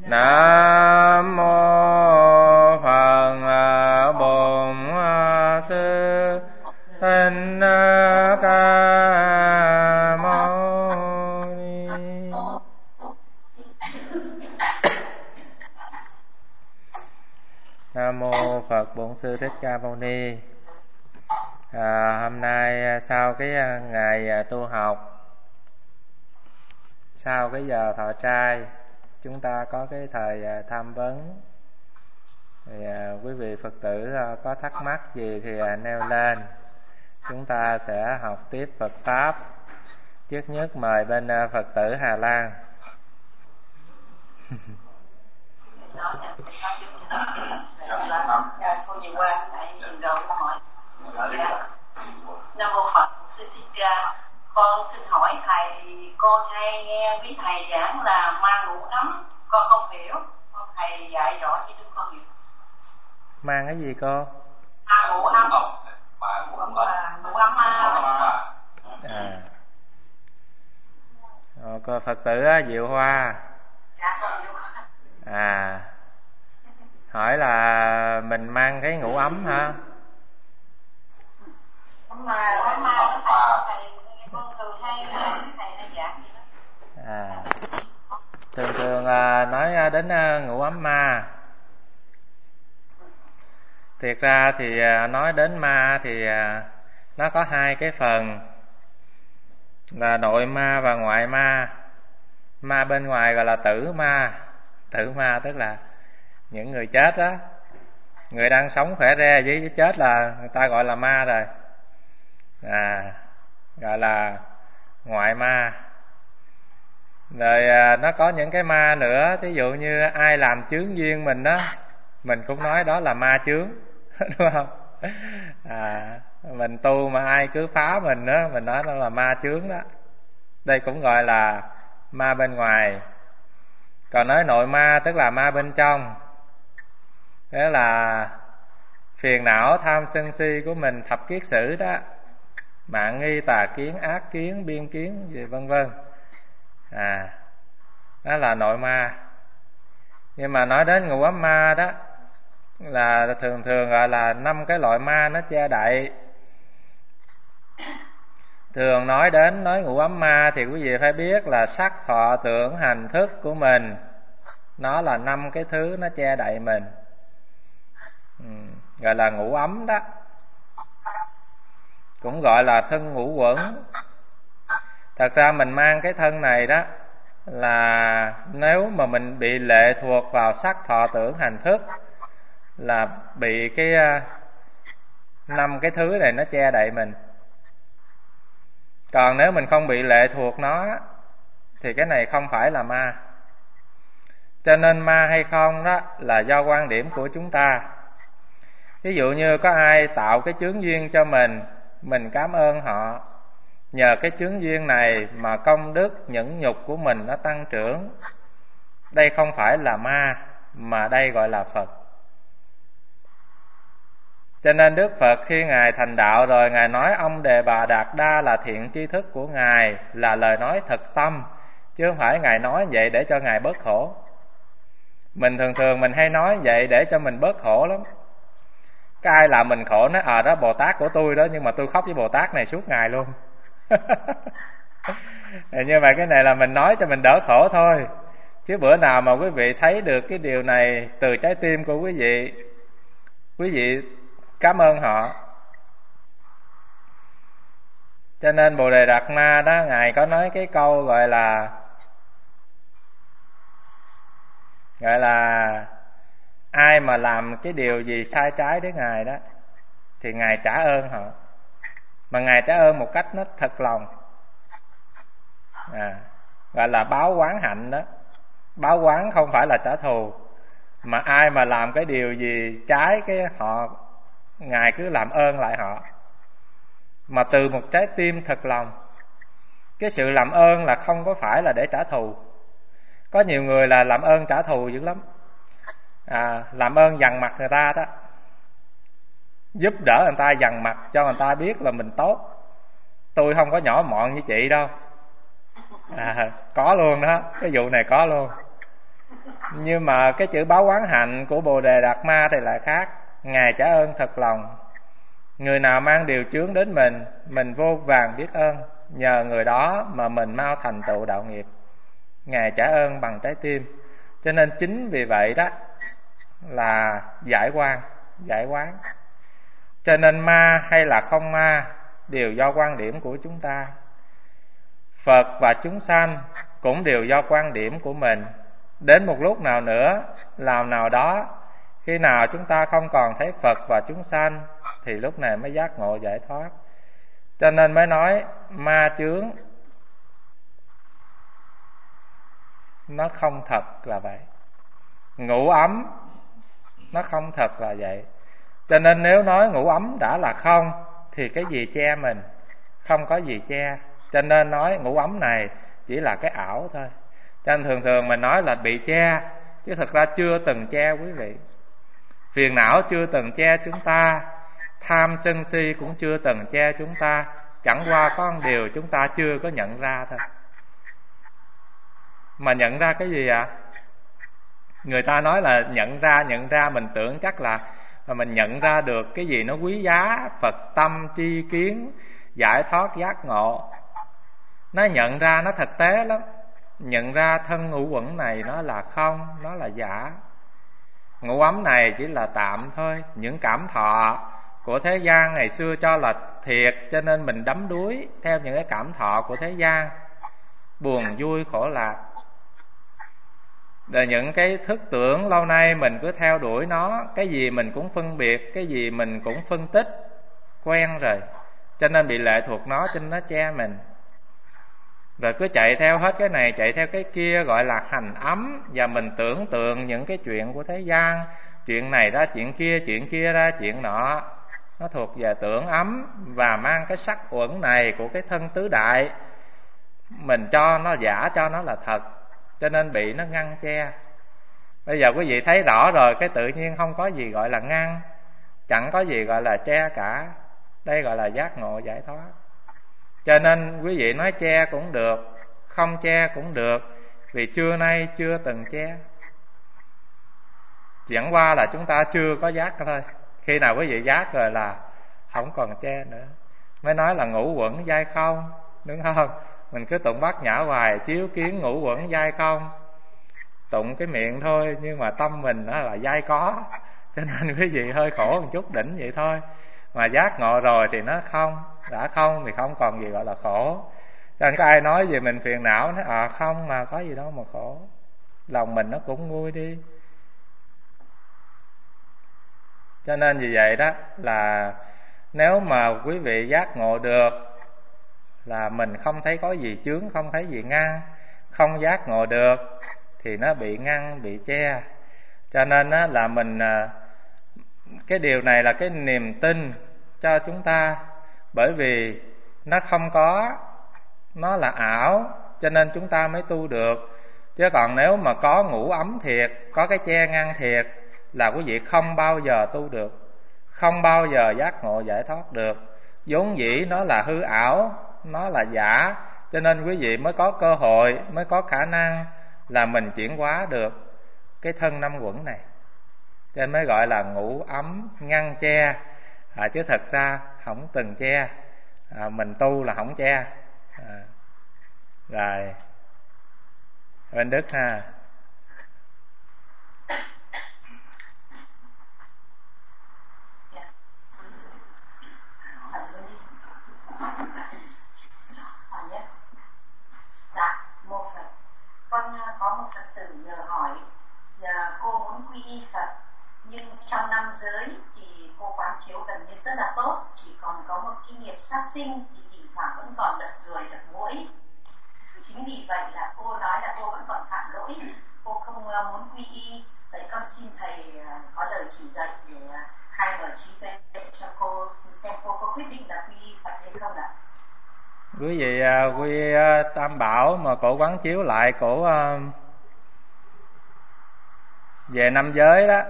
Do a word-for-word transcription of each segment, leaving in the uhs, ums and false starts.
Nam mô Phật Bổn Sư Thích Ca Mâu Ni. Nam mô Phật Bổn Sư Thích Ca Mâu Ni. À, hôm nay sau cái ngày tu học, sau cái giờ thọ trai, chúng ta có cái thời tham vấn. Thì à, quý vị Phật tử à, có thắc mắc gì thì à, nêu lên. Chúng ta sẽ học tiếp Phật Pháp. Trước nhất mời bên à, Phật tử Hà Lan. Cô nhìn qua, tại nhìn rồi cô hỏi. Nam mô Phật Sư Thích Ca. Con xin hỏi thầy, con hay nghe quý thầy giảng là ma ngủ ấm, con không hiểu, con thầy dạy rõ cho chúng con hiểu. Mang cái gì cô? Ma ngủ ấm. Ma ngủ ấm là ngủ ấm ma. À. Rồi, cô Phật tử Diệu Hoa. Dạ con Diệu Hoa. À. Hỏi là mình mang cái ngủ ấm hả? Ấm ma, ấm ma nó thầy, thầy con thường hay thầy hay giảng vậy đó. À. Thường thường à, nói đến à, ngủ ấm ma. Thiệt ra thì à, nói đến ma thì à, nó có hai cái phần là nội ma và ngoại ma. Ma bên ngoài gọi là tử ma. Tử ma tức là những người chết đó, người đang sống khỏe re với chết là người ta gọi là ma rồi. À, gọi là ngoại ma. Rồi à, nó có những cái ma nữa, thí dụ như ai làm chướng duyên mình đó, mình cũng nói đó là ma chướng. Đúng không? À, mình tu mà ai cứ phá mình đó, mình nói đó là ma chướng đó. Đây cũng gọi là ma bên ngoài. Còn nói nội ma tức là ma bên trong. Đó là phiền não tham sân si của mình, thập kiết sử đó, mạng nghi, tà kiến, ác kiến, biên kiến gì vân vân. À, đó là nội ma. Nhưng mà nói đến ngũ ấm ma đó là thường thường gọi là năm cái loại ma nó che đậy. Thường nói đến nói ngũ ấm ma thì quý vị phải biết là sắc, thọ, tưởng, hành, thức của mình, nó là năm cái thứ nó che đậy mình. Ừ, gọi là ngũ ấm đó. Cũng gọi là thân ngũ quẩn. Thật ra mình mang cái thân này đó là nếu mà mình bị lệ thuộc vào sắc, thọ, tưởng, hành, thức là bị cái năm cái thứ này nó che đậy mình. Còn nếu mình không bị lệ thuộc nó thì cái này không phải là ma. Cho nên ma hay không đó là do quan điểm của chúng ta. Ví dụ như có ai tạo cái chướng duyên cho mình, mình cảm ơn họ. Nhờ cái chướng duyên này mà công đức nhẫn nhục của mình nó tăng trưởng. Đây không phải là ma, mà đây gọi là Phật. Cho nên Đức Phật khi Ngài thành đạo rồi, Ngài nói ông Đề Bà Đạt Đa là thiện tri thức của Ngài, là lời nói thật tâm, chứ không phải Ngài nói vậy để cho Ngài bớt khổ. Mình thường thường mình hay nói vậy để cho mình bớt khổ lắm. Cái ai làm mình khổ nói à đó Bồ Tát của tôi đó, nhưng mà tôi khóc với Bồ Tát này suốt ngày luôn. Như vậy cái này là mình nói cho mình đỡ khổ thôi. Chứ bữa nào mà quý vị thấy được cái điều này từ trái tim của quý vị, quý vị cảm ơn họ. Cho nên Bồ Đề Đạt Ma đó, Ngài có nói cái câu gọi là Gọi là ai mà làm cái điều gì sai trái với Ngài đó thì Ngài trả ơn họ. Mà Ngài trả ơn một cách nó thật lòng. À, gọi là báo oán hạnh đó. Báo oán không phải là trả thù, mà ai mà làm cái điều gì trái cái họ, Ngài cứ làm ơn lại họ, mà từ một trái tim thật lòng. Cái sự làm ơn là không có phải là để trả thù. Có nhiều người là làm ơn trả thù dữ lắm. À, làm ơn dằn mặt người ta đó, giúp đỡ người ta dằn mặt cho người ta biết là mình tốt. Tôi không có nhỏ mọn như chị đâu. À, có luôn đó, cái vụ này có luôn. Nhưng mà cái chữ báo quán hạnh của Bồ Đề Đạt Ma thì lại khác. Ngài trả ơn thật lòng. Người nào mang điều chướng đến mình, mình vô vàn biết ơn. Nhờ người đó mà mình mau thành tựu đạo nghiệp. Ngài trả ơn bằng trái tim. Cho nên chính vì vậy đó là giải quan, giải quán. Cho nên ma hay là không ma đều do quan điểm của chúng ta. Phật và chúng sanh cũng đều do quan điểm của mình. Đến một lúc nào nữa, làm nào đó, khi nào chúng ta không còn thấy Phật và chúng sanh thì lúc này mới giác ngộ giải thoát. Cho nên mới nói ma chướng nó không thật là vậy. Ngủ ấm nó không thật là vậy. Cho nên nếu nói ngủ ấm đã là không thì cái gì che mình? Không có gì che. Cho nên nói ngủ ấm này chỉ là cái ảo thôi. Cho nên thường thường mình nói là bị che, chứ thực ra chưa từng che quý vị. Phiền não chưa từng che chúng ta, tham sân si cũng chưa từng che chúng ta. Chẳng qua có một điều chúng ta chưa có nhận ra thôi. Mà nhận ra cái gì ạ? À? Người ta nói là nhận ra, nhận ra mình tưởng chắc là mình nhận ra được cái gì nó quý giá, Phật tâm, tri kiến, giải thoát, giác ngộ. Nó nhận ra nó thực tế lắm. Nhận ra thân ngũ uẩn này nó là không, nó là giả. Ngũ ấm này chỉ là tạm thôi. Những cảm thọ của thế gian ngày xưa cho là thiệt, cho nên mình đắm đuối theo những cái cảm thọ của thế gian, buồn vui khổ lạc. Rồi những cái thức tưởng lâu nay mình cứ theo đuổi nó, cái gì mình cũng phân biệt, cái gì mình cũng phân tích, quen rồi, cho nên bị lệ thuộc nó, cho nên nó che mình. Rồi cứ chạy theo hết cái này, chạy theo cái kia, gọi là hành ấm. Và mình tưởng tượng những cái chuyện của thế gian, chuyện này ra chuyện kia, chuyện kia ra chuyện nọ. Nó thuộc về tưởng ấm và mang cái sắc uẩn này của cái thân tứ đại. Mình cho nó giả, cho nó là thật, cho nên bị nó ngăn che. Bây giờ quý vị thấy rõ rồi, cái tự nhiên không có gì gọi là ngăn, chẳng có gì gọi là che cả. Đây gọi là giác ngộ giải thoát. Cho nên quý vị nói che cũng được, không che cũng được, vì trưa nay chưa từng che. Chẳng qua là chúng ta chưa có giác thôi. Khi nào quý vị giác rồi là không còn che nữa. Mới nói là ngũ uẩn giai không, đúng không? Mình cứ tụng bát nhã hoài, chiếu kiến ngũ uẩn giai không. Tụng cái miệng thôi, nhưng mà tâm mình đó là giai có. Cho nên quý vị hơi khổ một chút đỉnh vậy thôi. Mà giác ngộ rồi thì nó không. Đã không thì không còn gì gọi là khổ. Cho nên có ai nói về mình phiền não, nói à không mà có gì đâu mà khổ. Lòng mình nó cũng nguôi đi. Cho nên vì vậy đó là nếu mà quý vị giác ngộ được là mình không thấy có gì chướng, không thấy gì ngăn. Không giác ngộ được thì nó bị ngăn, bị che. Cho nên đó là mình, cái điều này là cái niềm tin cho chúng ta. Bởi vì nó không có, nó là ảo, cho nên chúng ta mới tu được. Chứ còn nếu mà có ngũ ấm thiệt, có cái che ngăn thiệt, là quý vị không bao giờ tu được, không bao giờ giác ngộ giải thoát được. Vốn dĩ nó là hư ảo, nó là giả, cho nên quý vị mới có cơ hội, mới có khả năng là mình chuyển hóa được cái thân năm uẩn này. Cho nên mới gọi là ngũ ấm ngăn che, à, chứ thật ra không từng che, à, mình tu là không che. À, rồi bên Đức ha. Dạ, một Phật. Con có một Phật tử nhờ hỏi, giờ cô muốn quy y Phật, nhưng trong năm giới thì cô quán chiếu gần như rất là tốt, chỉ còn có một cái nghiệp sát sinh thì thỉnh thoảng vẫn còn đập ruồi, đập muỗi. Chính vì vậy là cô nói là cô vẫn còn phạm lỗi, cô không muốn quy y. Vậy con xin thầy có lời chỉ dạy để khai mở trí tuệ cho cô, xem cô có quyết định là quy y Phật hay không ạ? Quý vị uh, quy uh, Tam Bảo mà cổ quán chiếu lại, cổ uh, về năm giới đó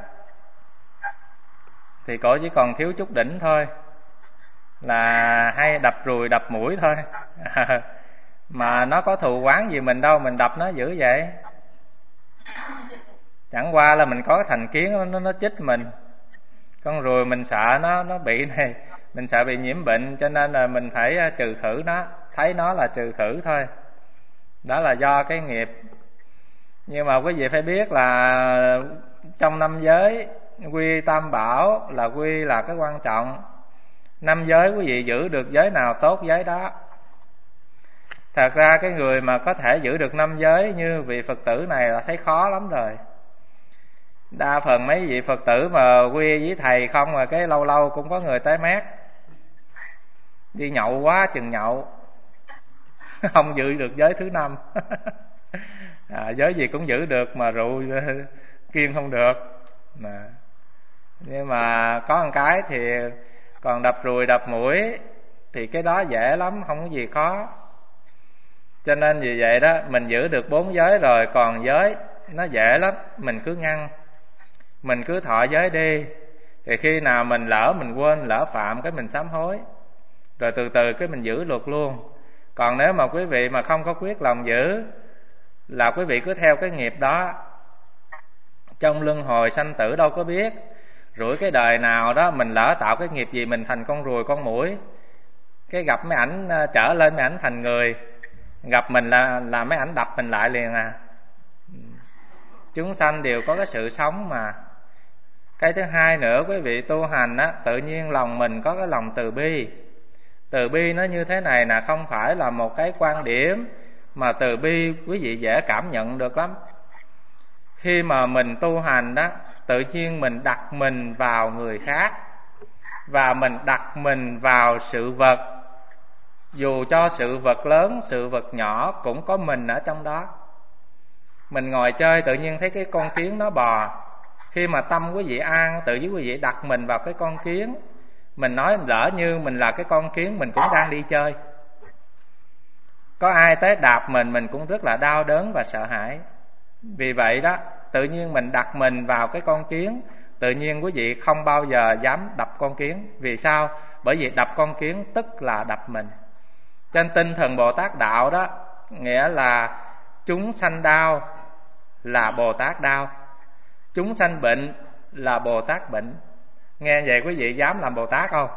thì cổ chỉ còn thiếu chút đỉnh thôi, là hay đập ruồi đập mũi thôi. Mà nó có thù oán gì mình đâu, mình đập nó dữ vậy. Chẳng qua là mình có cái thành kiến nó, nó, nó chích mình. Con ruồi mình sợ nó nó bị này, mình sợ bị nhiễm bệnh, cho nên là mình phải trừ khử nó, thấy nó là trừ khử thôi. Đó là do cái nghiệp. Nhưng mà quý vị phải biết là trong năm giới, quy tam bảo là quy là cái quan trọng. Năm giới quý vị giữ được giới nào tốt giới đó. Thật ra cái người mà có thể giữ được năm giới như vị Phật tử này là thấy khó lắm rồi. Đa phần mấy vị Phật tử mà quy với thầy không mà cái lâu lâu cũng có người tới mát. Đi nhậu quá chừng nhậu, không giữ được giới thứ năm. À, giới gì cũng giữ được mà rượu kiêng không được. Mà. Nhưng mà có một cái thì còn đập ruồi đập mũi thì cái đó dễ lắm, không có gì khó. Cho nên vì vậy đó, mình giữ được bốn giới rồi, còn giới nó dễ lắm, mình cứ ngăn, mình cứ thọ giới đi. Thì khi nào mình lỡ mình quên, lỡ phạm cái mình sám hối, rồi từ từ cái mình giữ luật luôn. Còn nếu mà quý vị mà không có quyết lòng giữ, là quý vị cứ theo cái nghiệp đó. Trong luân hồi sanh tử đâu có biết, rủi cái đời nào đó mình lỡ tạo cái nghiệp gì, mình thành con ruồi con muỗi, cái gặp mấy ảnh trở lên mấy ảnh thành người, gặp mình là là mấy ảnh đập mình lại liền à. Chúng sanh đều có cái sự sống mà. Cái thứ hai nữa, quý vị tu hành á, tự nhiên lòng mình có cái lòng từ bi. Từ bi nó như thế này nè, không phải là một cái quan điểm, mà từ bi quý vị dễ cảm nhận được lắm. Khi mà mình tu hành đó, tự nhiên mình đặt mình vào người khác, và mình đặt mình vào sự vật. Dù cho sự vật lớn, sự vật nhỏ cũng có mình ở trong đó. Mình ngồi chơi tự nhiên thấy cái con kiến nó bò, khi mà tâm quý vị an, tự nhiên quý vị đặt mình vào cái con kiến. Mình nói lỡ như mình là cái con kiến, mình cũng đang đi chơi, có ai tới đạp mình, mình cũng rất là đau đớn và sợ hãi. Vì vậy đó, tự nhiên mình đặt mình vào cái con kiến, tự nhiên quý vị không bao giờ dám đập con kiến. Vì sao? Bởi vì đập con kiến tức là đập mình. Trên tinh thần Bồ Tát đạo đó, nghĩa là chúng sanh đau là Bồ Tát đau, chúng sanh bệnh là Bồ Tát bệnh. Nghe vậy quý vị dám làm Bồ Tát không?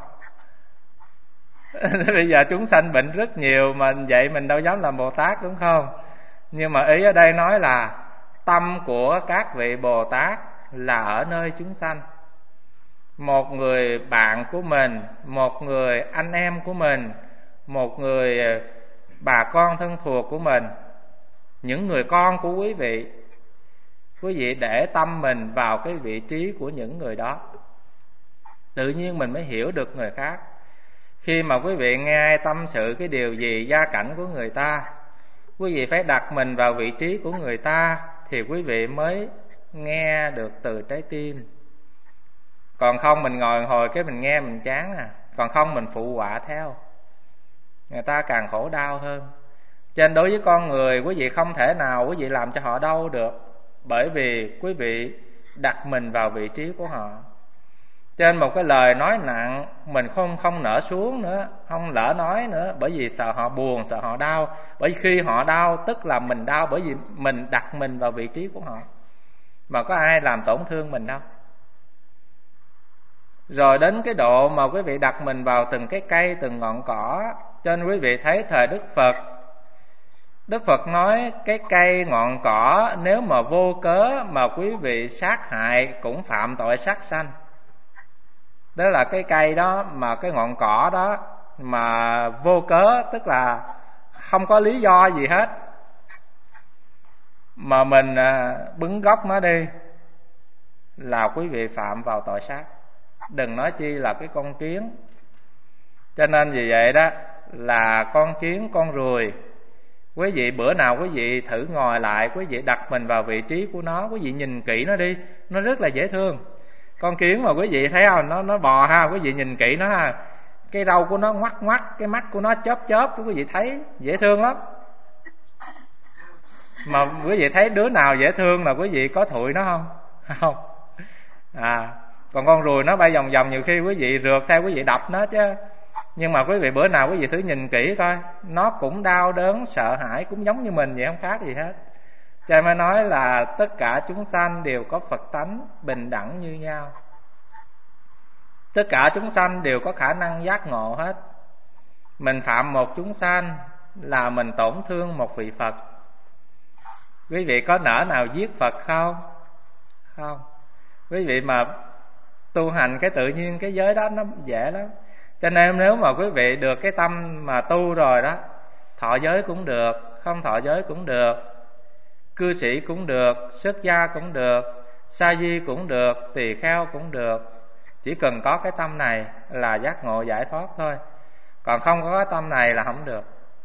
Bây giờ chúng sanh bệnh rất nhiều, mà vậy mình đâu dám làm Bồ Tát, đúng không? Nhưng mà ý ở đây nói là tâm của các vị Bồ Tát là ở nơi chúng sanh. Một người bạn của mình, một người anh em của mình, một người bà con thân thuộc của mình, những người con của quý vị, quý vị để tâm mình vào cái vị trí của những người đó, tự nhiên mình mới hiểu được người khác. Khi mà quý vị nghe ai tâm sự cái điều gì, gia cảnh của người ta, quý vị phải đặt mình vào vị trí của người ta, thì quý vị mới nghe được từ trái tim. Còn không mình ngồi hồi cái mình nghe mình chán à, còn không mình phụ họa theo, người ta càng khổ đau hơn. Cho nên đối với con người, quý vị không thể nào quý vị làm cho họ đau được, bởi vì quý vị đặt mình vào vị trí của họ. Trên một cái lời nói nặng, mình không không nỡ xuống nữa, không lỡ nói nữa, bởi vì sợ họ buồn, sợ họ đau. Bởi vì khi họ đau tức là mình đau, bởi vì mình đặt mình vào vị trí của họ, mà có ai làm tổn thương mình đâu. Rồi đến cái độ mà quý vị đặt mình vào từng cái cây, từng ngọn cỏ. Cho nên quý vị thấy thời Đức Phật, Đức Phật nói cái cây ngọn cỏ nếu mà vô cớ mà quý vị sát hại cũng phạm tội sát sanh. Đó là cái cây đó, mà cái ngọn cỏ đó mà vô cớ, tức là không có lý do gì hết, mà mình bứng gốc nó đi, là quý vị phạm vào tội sát. Đừng nói chi là cái con kiến. Cho nên vì vậy đó, là con kiến, con ruồi, quý vị bữa nào quý vị thử ngồi lại, quý vị đặt mình vào vị trí của nó, quý vị nhìn kỹ nó đi, nó rất là dễ thương. Con kiến mà quý vị thấy không, nó nó bò ha, quý vị nhìn kỹ nó ha, cái râu của nó ngoắt ngoắt, cái mắt của nó chớp chớp, quý vị thấy dễ thương lắm. Mà quý vị thấy đứa nào dễ thương là quý vị có thụi nó không? Không. À, còn con ruồi nó bay vòng vòng, nhiều khi quý vị rượt theo quý vị đập nó chứ. Nhưng mà quý vị bữa nào quý vị thử nhìn kỹ coi, nó cũng đau đớn, sợ hãi, cũng giống như mình vậy, không khác gì hết. Cho mới nói là tất cả chúng sanh đều có Phật tánh bình đẳng như nhau. Tất cả chúng sanh đều có khả năng giác ngộ hết. Mình phạm một chúng sanh là mình tổn thương một vị Phật. Quý vị có nỡ nào giết Phật không? Không. Quý vị mà tu hành cái tự nhiên cái giới đó nó dễ lắm. Cho nên nếu mà quý vị được cái tâm mà tu rồi đó, thọ giới cũng được, không thọ giới cũng được, cư sĩ cũng được, xuất gia cũng được, sa di cũng được, tỳ kheo cũng được. Chỉ cần có cái tâm này là giác ngộ giải thoát thôi. Còn không có cái tâm này là không được.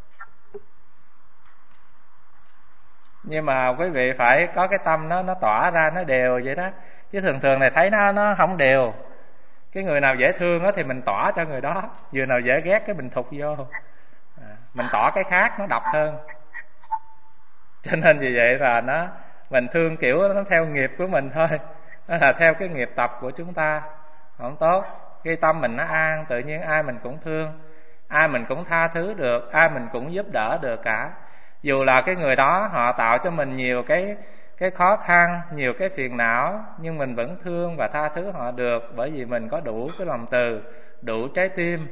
Nhưng mà quý vị phải có cái tâm nó nó tỏa ra, nó đều vậy đó. Chứ thường thường này thấy nó nó không đều. Cái người nào dễ thương đó thì mình tỏa cho người đó, người nào dễ ghét cái mình thục vô. À, mình tỏa cái khác nó độc hơn. Cho nên vì vậy là nó mình thương kiểu nó theo nghiệp của mình thôi. Nó là theo cái nghiệp tập của chúng ta. Không tốt. Cái tâm mình nó an, tự nhiên ai mình cũng thương, ai mình cũng tha thứ được, ai mình cũng giúp đỡ được cả. Dù là cái người đó họ tạo cho mình nhiều cái cái khó khăn, nhiều cái phiền não, nhưng mình vẫn thương và tha thứ họ được, bởi vì mình có đủ cái lòng từ, đủ trái tim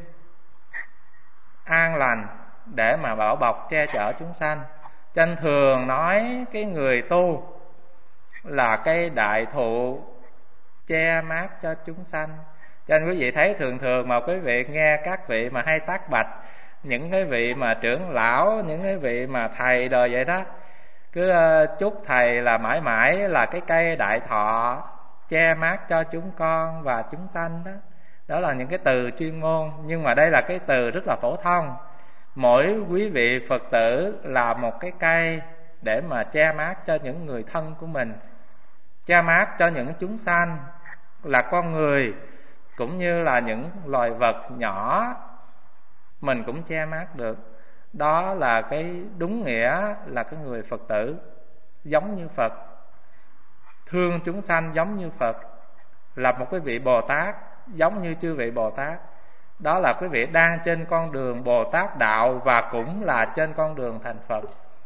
an lành để mà bảo bọc che chở chúng sanh. Cho nên thường nói cái người tu là cái đại thụ che mát cho chúng sanh. Cho nên quý vị thấy thường thường mà quý vị nghe các vị mà hay tác bạch, những cái vị mà trưởng lão, những cái vị mà thầy đời vậy đó, cứ chúc thầy là mãi mãi là cái cây đại thọ che mát cho chúng con và chúng sanh đó. Đó là những cái từ chuyên môn, nhưng mà đây là cái từ rất là phổ thông. Mỗi quý vị Phật tử là một cái cây để mà che mát cho những người thân của mình, che mát cho những chúng sanh là con người, cũng như là những loài vật nhỏ, mình cũng che mát được. Đó là cái đúng nghĩa là cái người Phật tử giống như Phật, thương chúng sanh giống như Phật, là một cái vị Bồ Tát giống như chư vị Bồ Tát. Đó là quý vị đang trên con đường Bồ Tát đạo và cũng là trên con đường thành Phật.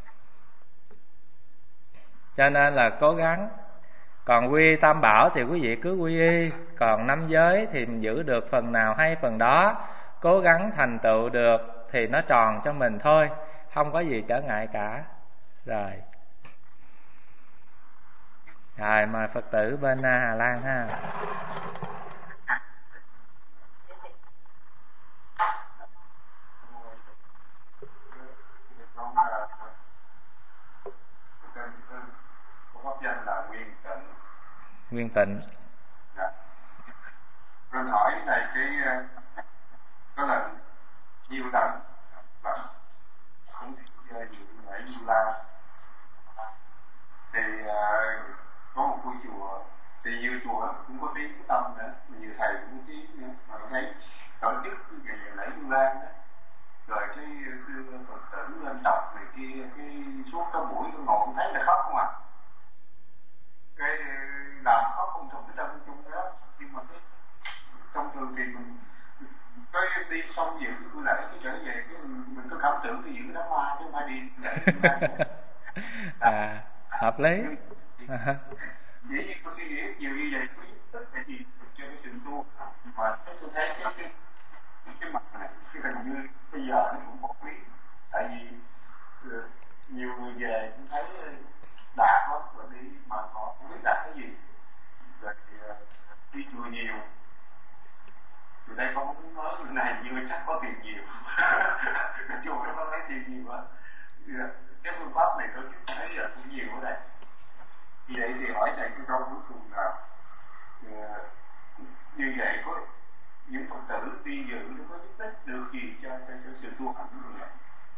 Cho nên là cố gắng. Còn quy tam bảo thì quý vị cứ quy y, còn năm giới thì mình giữ được phần nào hay phần đó, cố gắng thành tựu được thì nó tròn cho mình thôi, không có gì trở ngại cả. Rồi Rồi mời Phật tử bên Hà Lan ha. Pháp danh là Nguyên Tịnh. Nguyên Tịnh. Dạ. Con hỏi này cái có lần nhiều lần và cũng chơi nhiều lễ Vu Lan thì uh, có một ngôi chùa thì nhiều chùa cũng có tiếng cái tâm nữa, nhiều thầy cũng có tiếng nữa, mà tôi thấy tổ chức cái ngày lễ Vu Lan đó, rồi cái sư Phật tử lên đọc này kia, cái suốt cái buổi tôi ngồi cũng thấy là khóc không à, cái làm khóc không thùng cái tâm chung đó. Nhưng mà cái trong thường thì mình cái đi xong dự cái lễ cái trở về cái mình có cảm tưởng cái dự đám hoa chứ không phải đi lễ à hợp lý. Dĩ nhiên tôi suy nghĩ nhiều như vậy có giúp ích để gì cho cái sự tu, mà tôi thấy cái cái cái mặt này cái gần như bây giờ nó cũng một lý, tại vì uh, nhiều người về cũng thấy đạt lắm rồi đi mà họ không biết đạt cái gì, rồi uh, đi chùa nhiều. Từ đây con muốn nói người này như chắc có tiền nhiều. Cái chùa nó có lấy tiền nhiều quá. Cái phương pháp này tôi thấy là cũng nhiều ở đây. Vì vậy thì hỏi thầy cái câu cuối cùng là uh, như vậy có những Phật tử đi dự nó có giúp ích được gì cho, cho, cho sự tu hành của người?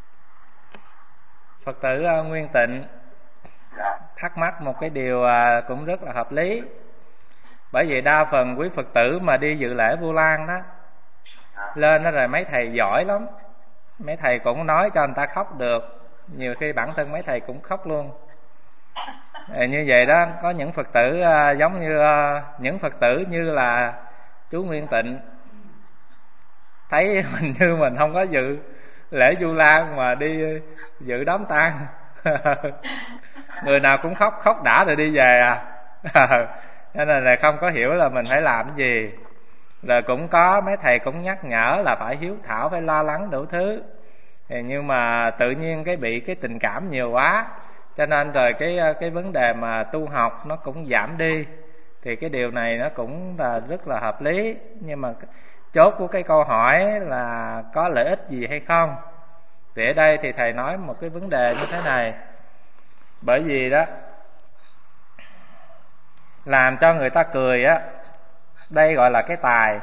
Phật tử uh, Nguyên Tịnh dạ. Thắc mắc một cái điều uh, cũng rất là hợp lý. Bởi vì đa phần quý Phật tử mà đi dự lễ Vu Lan đó, lên đó rồi mấy thầy giỏi lắm, mấy thầy cũng nói cho người ta khóc được, nhiều khi bản thân mấy thầy cũng khóc luôn. À, như vậy đó, có những Phật tử uh, giống như uh, những Phật tử như là chú Nguyên Tịnh, thấy mình như mình không có dự lễ Vu Lan mà đi dự đám tang. Người nào cũng khóc, khóc đã rồi đi về à. Cho nên là không có hiểu là mình phải làm cái gì. Rồi cũng có mấy thầy cũng nhắc nhở là phải hiếu thảo, phải lo lắng đủ thứ. Thì nhưng mà tự nhiên cái bị cái tình cảm nhiều quá, cho nên rồi cái cái vấn đề mà tu học nó cũng giảm đi. Thì cái điều này nó cũng là rất là hợp lý. Nhưng mà chốt của cái câu hỏi là có lợi ích gì hay không, thì ở đây thì thầy nói một cái vấn đề như thế này. Bởi vì đó, làm cho người ta cười á, đây gọi là cái tài.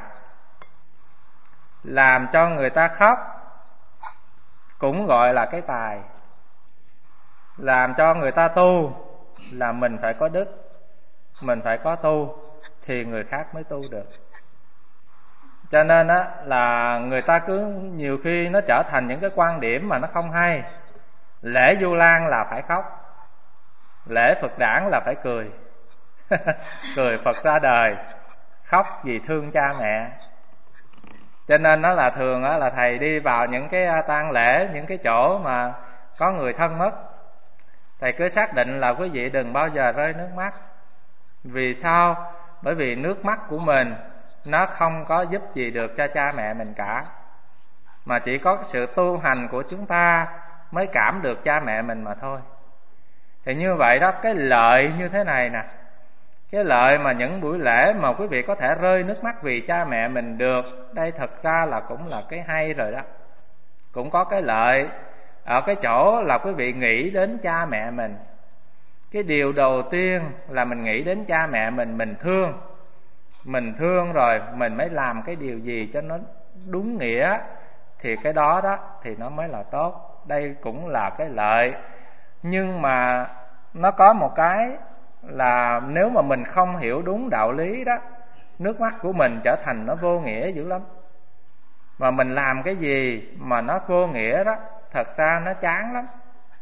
Làm cho người ta khóc cũng gọi là cái tài. Làm cho người ta tu là mình phải có đức, mình phải có tu thì người khác mới tu được. Cho nên á là người ta cứ nhiều khi nó trở thành những cái quan điểm mà nó không hay. Lễ Vu Lan là phải khóc, lễ Phật đản là phải cười. Cười Phật ra đời, khóc vì thương cha mẹ. Cho nên nó là thường á là thầy đi vào những cái tang lễ, những cái chỗ mà có người thân mất, thầy cứ xác định là quý vị đừng bao giờ rơi nước mắt. Vì sao? Bởi vì nước mắt của mình nó không có giúp gì được cho cha mẹ mình cả, mà chỉ có sự tu hành của chúng ta mới cảm được cha mẹ mình mà thôi. Thì như vậy đó, cái lợi như thế này nè, cái lợi mà những buổi lễ mà quý vị có thể rơi nước mắt vì cha mẹ mình được, đây thật ra là cũng là cái hay rồi đó. Cũng có cái lợi ở cái chỗ là quý vị nghĩ đến cha mẹ mình. Cái điều đầu tiên là mình nghĩ đến cha mẹ mình, mình thương. Mình thương rồi mình mới làm cái điều gì cho nó đúng nghĩa, thì cái đó đó thì nó mới là tốt. Đây cũng là cái lợi. Nhưng mà nó có một cái là nếu mà mình không hiểu đúng đạo lý đó, nước mắt của mình trở thành nó vô nghĩa dữ lắm. Mà mình làm cái gì mà nó vô nghĩa đó, thật ra nó chán lắm.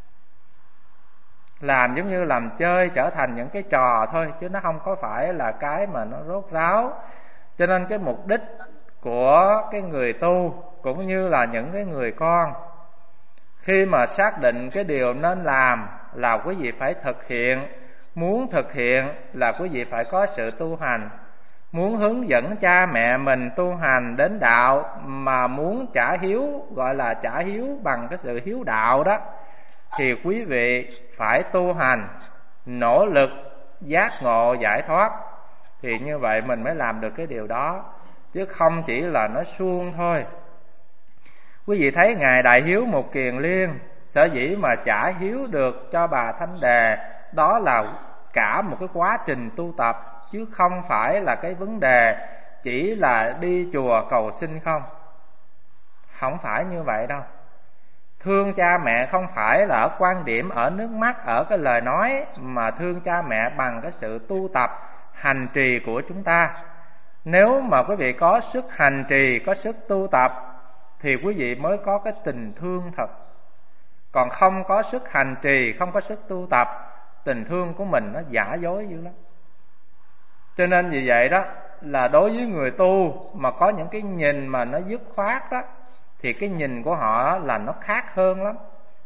Làm giống như làm chơi, trở thành những cái trò thôi, chứ nó không có phải là cái mà nó rốt ráo. Cho nên cái mục đích của cái người tu cũng như là những cái người con, khi mà xác định cái điều nên làm là quý vị phải thực hiện. Muốn thực hiện là quý vị phải có sự tu hành. Muốn hướng dẫn cha mẹ mình tu hành đến đạo, mà muốn trả hiếu, gọi là trả hiếu bằng cái sự hiếu đạo đó, thì quý vị phải tu hành, nỗ lực giác ngộ giải thoát. Thì như vậy mình mới làm được cái điều đó, chứ không chỉ là nó suông thôi. Quý vị thấy Ngài Đại Hiếu Một Kiền Liên sở dĩ mà trả hiếu được cho bà Thanh Đề, đó là cả một cái quá trình tu tập, chứ không phải là cái vấn đề chỉ là đi chùa cầu xin không. Không phải như vậy đâu. Thương cha mẹ không phải là ở quan điểm, ở nước mắt, ở cái lời nói, mà thương cha mẹ bằng cái sự tu tập, hành trì của chúng ta. Nếu mà quý vị có sức hành trì, có sức tu tập, thì quý vị mới có cái tình thương thật. Còn không có sức hành trì, không có sức tu tập, tình thương của mình nó giả dối dữ lắm. Cho nên vì vậy đó, là đối với người tu mà có những cái nhìn mà nó dứt khoát đó, thì cái nhìn của họ là nó khác hơn lắm.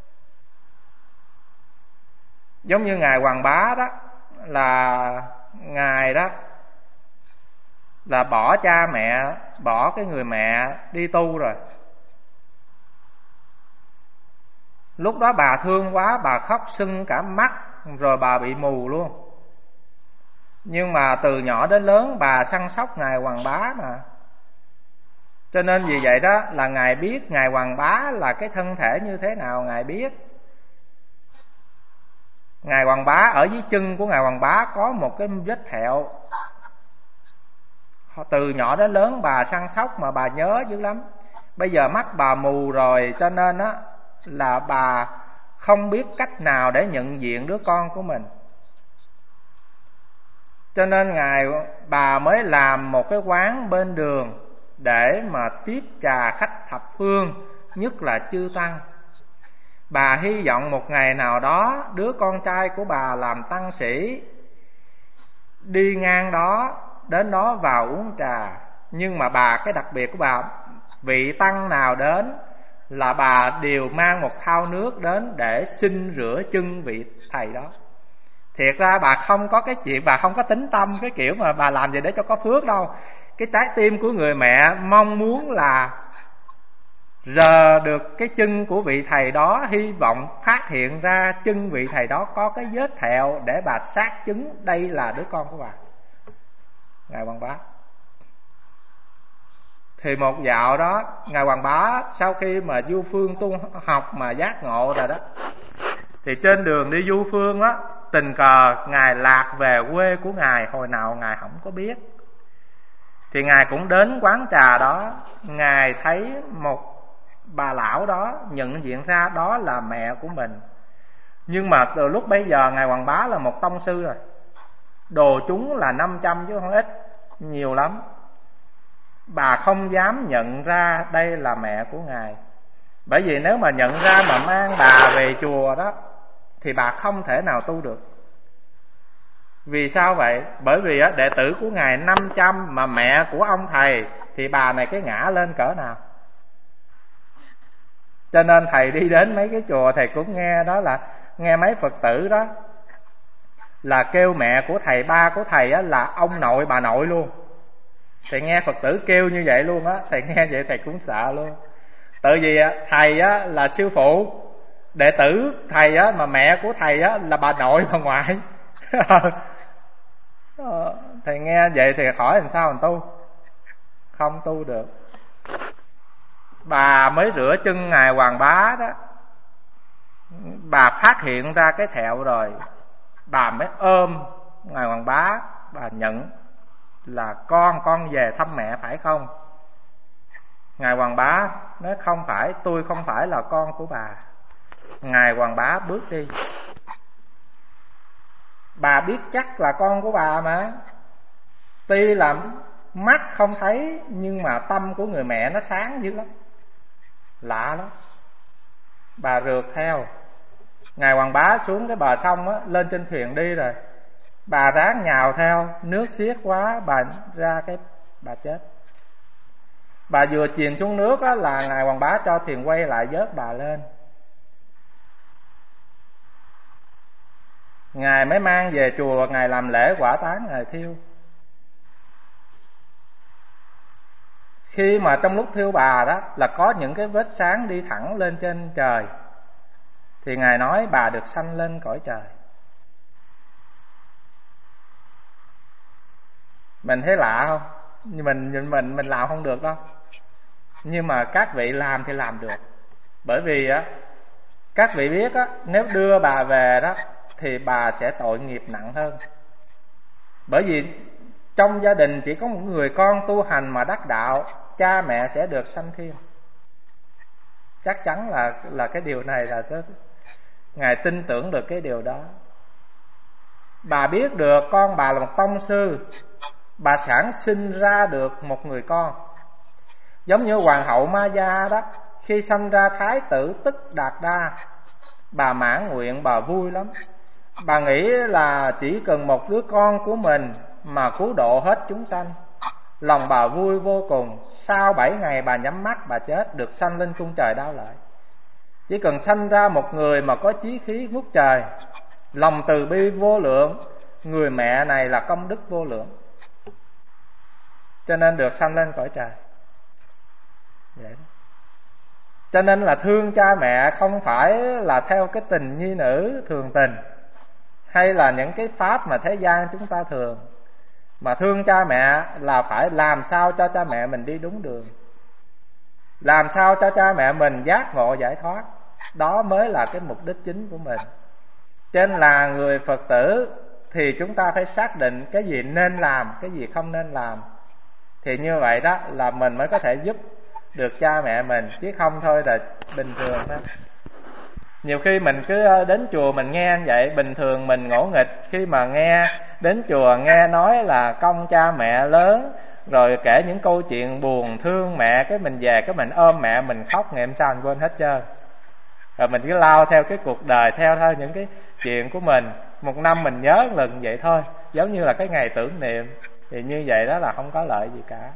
Giống như Ngài Hoàng Bá đó, là Ngài đó là bỏ cha mẹ, bỏ cái người mẹ đi tu rồi. Lúc đó bà thương quá, bà khóc sưng cả mắt, rồi bà bị mù luôn. Nhưng mà từ nhỏ đến lớn bà săn sóc Ngài Hoàng Bá mà. Cho nên vì vậy đó là Ngài biết Ngài Hoàng Bá là cái thân thể như thế nào, Ngài biết. Ngài Hoàng Bá, ở dưới chân của Ngài Hoàng Bá có một cái vết thẹo. Từ nhỏ đến lớn bà săn sóc mà bà nhớ dữ lắm. Bây giờ mắt bà mù rồi, cho nên á là bà không biết cách nào để nhận diện đứa con của mình. Cho nên Ngài bà mới làm một cái quán bên đường để mà tiếp trà khách thập phương, nhất là chư tăng. Bà hy vọng một ngày nào đó đứa con trai của bà làm tăng sĩ đi ngang đó, đến đó vào uống trà. Nhưng mà bà, cái đặc biệt của bà, vị tăng nào đến là bà đều mang một thau nước đến để xin rửa chân vị thầy đó. Thiệt ra bà không có cái chuyện, bà không có tính tâm cái kiểu mà bà làm gì để cho có phước đâu. Cái trái tim của người mẹ mong muốn là rờ được cái chân của vị thầy đó, hy vọng phát hiện ra chân vị thầy đó có cái vết thẹo để bà xác chứng đây là đứa con của bà. Ngài Hoàng Bá thì một dạo đó, Ngài Hoàng Bá sau khi mà du phương tu học mà giác ngộ rồi đó, thì trên đường đi du phương á, tình cờ Ngài lạc về quê của Ngài, hồi nào Ngài không có biết. Thì Ngài cũng đến quán trà đó, Ngài thấy một bà lão đó, nhận diện ra đó là mẹ của mình. Nhưng mà từ lúc bây giờ Ngài Hoàng Bá là một tông sư rồi, đồ chúng là năm trăm chứ không ít, nhiều lắm. Bà không dám nhận ra đây là mẹ của Ngài. Bởi vì nếu mà nhận ra mà mang bà về chùa đó thì bà không thể nào tu được. Vì sao vậy? Bởi vì đệ tử của Ngài năm trăm mà mẹ của ông thầy, thì bà này cái ngã lên cỡ nào. Cho nên thầy đi đến mấy cái chùa, thầy cũng nghe đó là nghe mấy Phật tử đó là kêu mẹ của thầy, ba của thầy á, là ông nội bà nội luôn. Thầy nghe Phật tử kêu như vậy luôn á, thầy nghe vậy thầy cũng sợ luôn. Tại vì thầy á là sư phụ, đệ tử thầy á mà mẹ của thầy á là bà nội bà ngoại. Thầy nghe vậy thì hỏi làm sao mà tu? Không tu được. Bà mới rửa chân Ngài Hoàng Bá đó, bà phát hiện ra cái thẹo rồi, bà mới ôm Ngài Hoàng Bá, bà nhận là con, con về thăm mẹ phải không? Ngài Hoàng Bá nói không phải, tôi không phải là con của bà. Ngài Hoàng Bá bước đi. Bà biết chắc là con của bà mà. Tuy là mắt không thấy, nhưng mà tâm của người mẹ nó sáng dữ lắm, lạ lắm. Bà rượt theo. Ngài Hoàng Bá xuống cái bờ sông á, lên trên thuyền đi rồi, bà ráng nhào theo, nước xiết quá, bà ra cái bà chết. Bà vừa chìm xuống nước á, là Ngài Hoàng Bá cho thuyền quay lại vớt bà lên. Ngài mới mang về chùa, Ngài làm lễ quả táng, Ngài thiêu. Khi mà trong lúc thiêu bà đó là có những cái vết sáng đi thẳng lên trên trời, thì Ngài nói bà được sanh lên cõi trời. Mình thấy lạ không? Mình mình mình làm không được đâu. Nhưng mà các vị làm thì làm được. Bởi vì á, các vị biết á, nếu đưa bà về đó thì bà sẽ tội nghiệp nặng hơn. Bởi vì trong gia đình chỉ có một người con tu hành mà đắc đạo, cha mẹ sẽ được sanh thiên. Chắc chắn là là cái điều này là rất, Ngài tin tưởng được cái điều đó. Bà biết được con bà là một tông sư, bà sản sinh ra được một người con. Giống như hoàng hậu Maya đó, khi sanh ra thái tử Tức Đạt Đa, bà mãn nguyện, bà vui lắm. Bà nghĩ là chỉ cần một đứa con của mình mà cứu độ hết chúng sanh. Lòng bà vui vô cùng. Sau bảy ngày bà nhắm mắt bà chết, được sanh lên cung trời Đao Lợi. Chỉ cần sanh ra một người mà có chí khí ngút trời, lòng từ bi vô lượng, người mẹ này là công đức vô lượng, cho nên được sanh lên cõi trời. Vậy đó. Cho nên là thương cha mẹ không phải là theo cái tình nhi nữ thường tình, hay là những cái pháp mà thế gian chúng ta thường, mà thương cha mẹ là phải làm sao cho cha mẹ mình đi đúng đường, làm sao cho cha mẹ mình giác ngộ giải thoát. Đó mới là cái mục đích chính của mình. Cho nên là người Phật tử thì chúng ta phải xác định cái gì nên làm, cái gì không nên làm. Thì như vậy đó là mình mới có thể giúp được cha mẹ mình, chứ không thôi là bình thường đó. Nhiều khi mình cứ đến chùa mình nghe vậy, bình thường mình ngỗ nghịch. Khi mà nghe đến chùa nghe nói là công cha mẹ lớn, rồi kể những câu chuyện buồn thương mẹ, cái mình về cái mình ôm mẹ mình khóc, ngày hôm sau mình quên hết trơn. Rồi mình cứ lao theo cái cuộc đời, theo theo những cái chuyện của mình. Một năm mình nhớ lần vậy thôi, giống như là cái ngày tưởng niệm. Thì như vậy đó là không có lợi gì cả.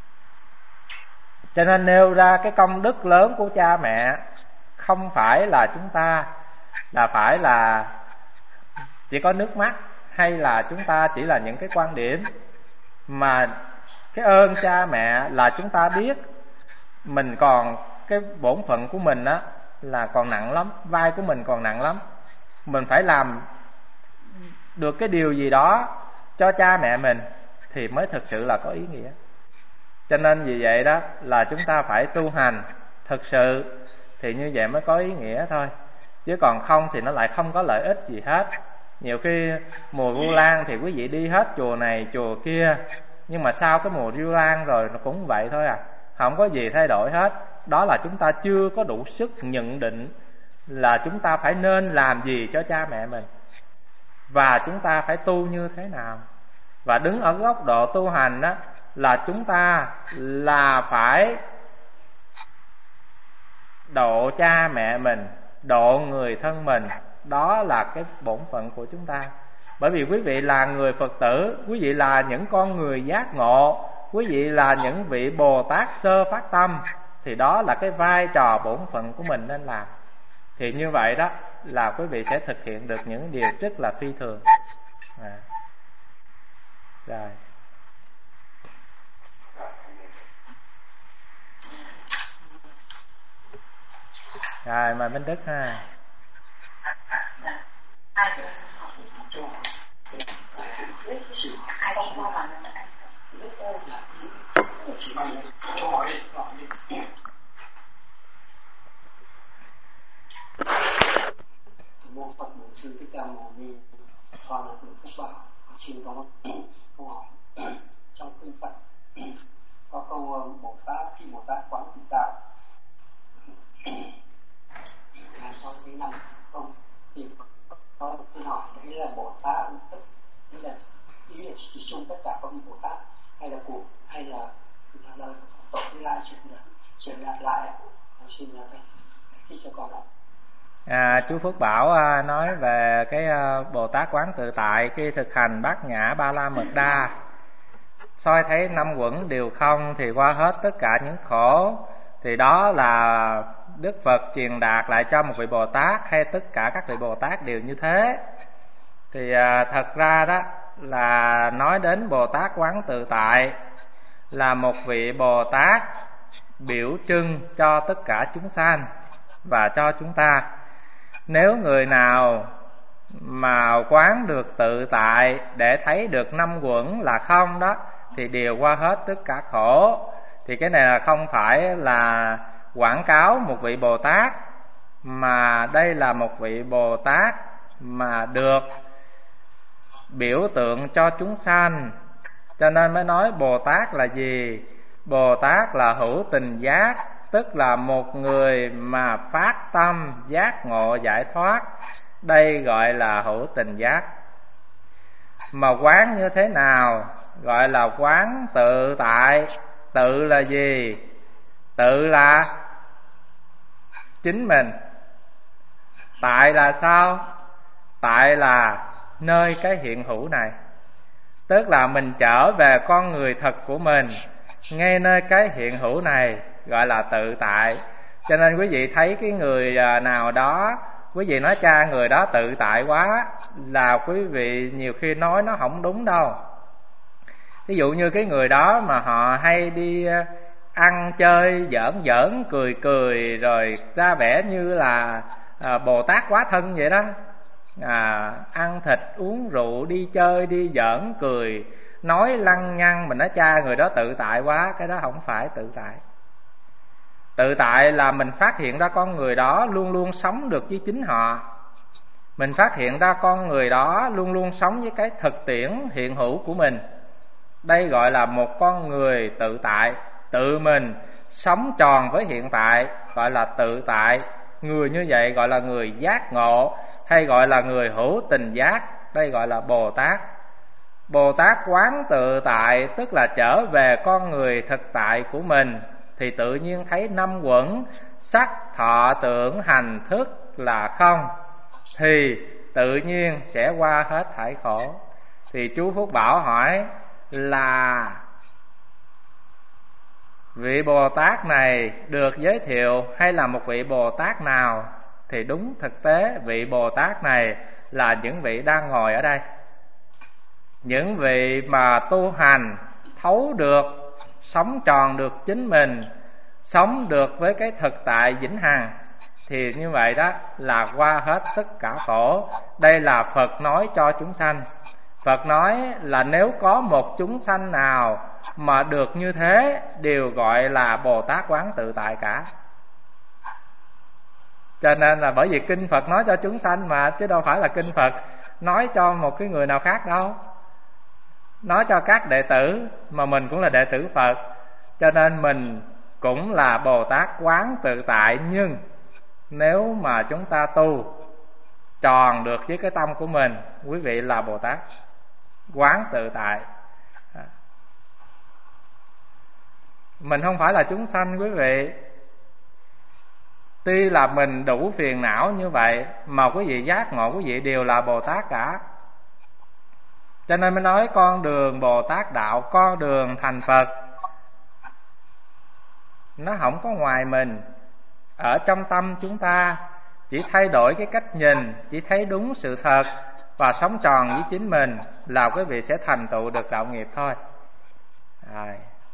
Cho nên nêu ra cái công đức lớn của cha mẹ, không phải là chúng ta là phải là chỉ có nước mắt, hay là chúng ta chỉ là những cái quan điểm. Mà cái ơn cha mẹ là chúng ta biết mình còn, cái bổn phận của mình á là còn nặng lắm, vai của mình còn nặng lắm. Mình phải làm được cái điều gì đó cho cha mẹ mình thì mới thực sự là có ý nghĩa. Cho nên vì vậy đó là chúng ta phải tu hành thực sự, thì như vậy mới có ý nghĩa thôi. Chứ còn không thì nó lại không có lợi ích gì hết. Nhiều khi mùa Vu Lan thì quý vị đi hết chùa này chùa kia, nhưng mà sau cái mùa Vu Lan rồi nó cũng vậy thôi à, không có gì thay đổi hết. Đó là chúng ta chưa có đủ sức nhận định là chúng ta phải nên làm gì cho cha mẹ mình, và chúng ta phải tu như thế nào. Và đứng ở góc độ tu hành đó là chúng ta là phải độ cha mẹ mình, độ người thân mình. Đó là cái bổn phận của chúng ta. Bởi vì quý vị là người Phật tử, quý vị là những con người giác ngộ, quý vị là những vị Bồ Tát sơ phát tâm, thì đó là cái vai trò bổn phận của mình nên làm. Thì như vậy đó là quý vị sẽ thực hiện được những điều rất là phi thường. à. Rồi Rồi mời Minh Đức ha. Ai ai có câu hỏi câu hỏi đi. Mô Phật Bổn Sư Thích Ca Mâu Ni. Con là Nguyễn Phúc Bảo. Xin có một câu hỏi. Trong kinh Phật có câu Bồ Tát khi Bồ Tát quán tự tại là sau cái năm công, thì có xin hỏi đấy là Bồ Tát tức ý là ý là chỉ chung tất cả các vị Bồ Tát, hay là cụ, hay là là Phật tổ Như Lai truyền đạt truyền đạt lại. Xin thầy khi cho con ạ. À, chú Phước Bảo à, nói về cái à, Bồ Tát quán tự tại khi thực hành bát nhã ba la mật đa, soi thấy năm uẩn đều không thì qua hết tất cả những khổ. Thì đó là Đức Phật truyền đạt lại cho một vị Bồ Tát, hay tất cả các vị Bồ Tát đều như thế. Thì à, thật ra đó là nói đến Bồ Tát quán tự tại là một vị Bồ Tát biểu trưng cho tất cả chúng sanh và cho chúng ta. Nếu người nào mà quán được tự tại để thấy được năm uẩn là không đó, thì đều qua hết tất cả khổ. Thì cái này là không phải là quảng cáo một vị Bồ Tát, mà đây là một vị Bồ Tát mà được biểu tượng cho chúng sanh. Cho nên mới nói Bồ Tát là gì? Bồ Tát là hữu tình giác, tức là một người mà phát tâm giác ngộ giải thoát. Đây gọi là hữu tình giác. Mà quán như thế nào? Gọi là quán tự tại. Tự là gì? Tự là chính mình. Tại là sao? Tại là nơi cái hiện hữu này, tức là mình trở về con người thật của mình ngay nơi cái hiện hữu này, gọi là tự tại. Cho nên quý vị thấy cái người nào đó, quý vị nói cha người đó tự tại quá, là quý vị nhiều khi nói nó không đúng đâu. Ví dụ như cái người đó mà họ hay đi ăn chơi giỡn giỡn cười cười, rồi ra vẻ như là à, Bồ Tát quá thân vậy đó. à, Ăn thịt uống rượu, đi chơi đi giỡn cười, nói lăng nhăng, mình nói cha người đó tự tại quá. Cái đó không phải tự tại. Tự tại là mình phát hiện ra con người đó luôn luôn sống được với chính họ. Mình phát hiện ra con người đó luôn luôn sống với cái thực tiễn hiện hữu của mình. Đây gọi là một con người tự tại. Tự mình sống tròn với hiện tại, gọi là tự tại. Người như vậy gọi là người giác ngộ, hay gọi là người hữu tình giác. Đây gọi là Bồ Tát. Bồ Tát quán tự tại tức là trở về con người thực tại của mình, thì tự nhiên thấy năm uẩn sắc thọ tưởng hành thức là không, thì tự nhiên sẽ qua hết thảy khổ. Thì chú Phúc Bảo hỏi là vị Bồ Tát này được giới thiệu hay là một vị Bồ Tát nào? Thì đúng thực tế vị Bồ Tát này là những vị đang ngồi ở đây. Những vị mà tu hành thấu được, sống tròn được chính mình, sống được với cái thực tại vĩnh hằng, thì như vậy đó là qua hết tất cả khổ. Đây là Phật nói cho chúng sanh. Phật nói là nếu có một chúng sanh nào mà được như thế, đều gọi là Bồ Tát quán tự tại cả. Cho nên là bởi vì kinh Phật nói cho chúng sanh mà, chứ đâu phải là kinh Phật nói cho một cái người nào khác đâu. Nói cho các đệ tử, mà mình cũng là đệ tử Phật, cho nên mình cũng là Bồ Tát quán tự tại. Nhưng nếu mà chúng ta tu tròn được với cái tâm của mình, quý vị là Bồ Tát quán tự tại. Mình không phải là chúng sanh quý vị. Tuy là mình đủ phiền não như vậy, mà quý vị giác ngộ, quý vị đều là Bồ Tát cả. Cho nên mới nói con đường Bồ Tát đạo, con đường thành Phật, nó không có ngoài mình. Ở trong tâm chúng ta chỉ thay đổi cái cách nhìn, chỉ thấy đúng sự thật và sống tròn với chính mình là quý vị sẽ thành tựu được đạo nghiệp thôi. À,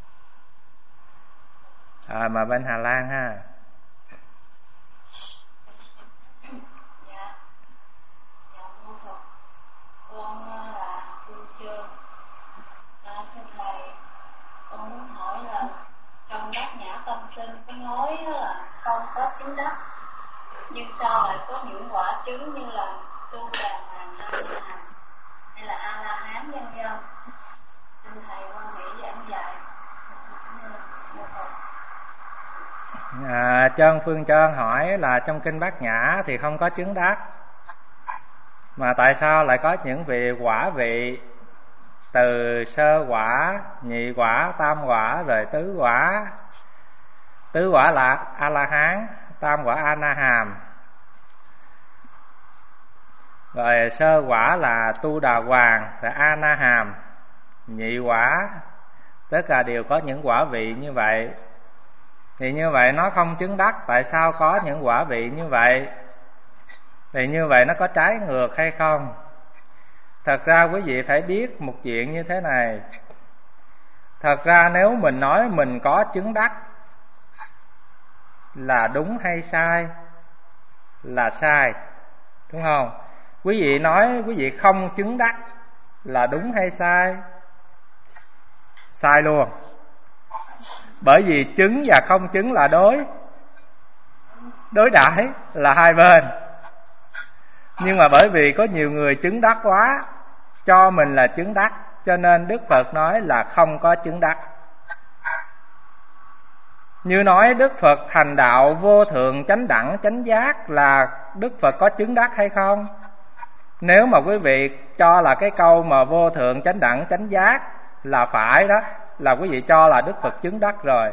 à, mà bên Hà Lan ha. Dạ, dạ mô Phật. Con là Phương Trương. À, thưa thầy, con muốn hỏi là trong Bát Nhã Tâm Kinh có nói là không có chứng đắc, nhưng sao lại có những quả chứng như là tu đà hoàng a la hán hay là a la hán vân vân? Xin thầy quan hỷ giảng dạy. Cảm ơn mô Phật. À, Trân Phương Trân hỏi là trong kinh Bát Nhã thì không có chứng đắc, mà tại sao lại có những vị quả vị từ sơ quả, nhị quả, tam quả, rồi tứ quả. Tứ quả là A La Hán, tam quả A Na Hàm, rồi sơ quả là Tu Đà Hoàng, rồi A Na Hàm, nhị quả, tất cả đều có những quả vị như vậy. Thì như vậy nó không chứng đắc. Tại sao có những quả vị như vậy? Thì như vậy nó có trái ngược hay không? Thật ra quý vị phải biết một chuyện như thế này. Thật ra nếu mình nói mình có chứng đắc là đúng hay sai? Là sai, đúng không? Quý vị nói quý vị không chứng đắc là đúng hay sai? Sai luôn. Bởi vì chứng và không chứng là đối đối đãi, là hai bên. Nhưng mà bởi vì có nhiều người chứng đắc quá, cho mình là chứng đắc, cho nên Đức Phật nói là không có chứng đắc. Như nói Đức Phật thành đạo vô thượng chánh đẳng chánh giác là Đức Phật có chứng đắc hay không? Nếu mà quý vị cho là cái câu mà vô thượng chánh đẳng chánh giác là phải đó, là quý vị cho là Đức Phật chứng đắc rồi.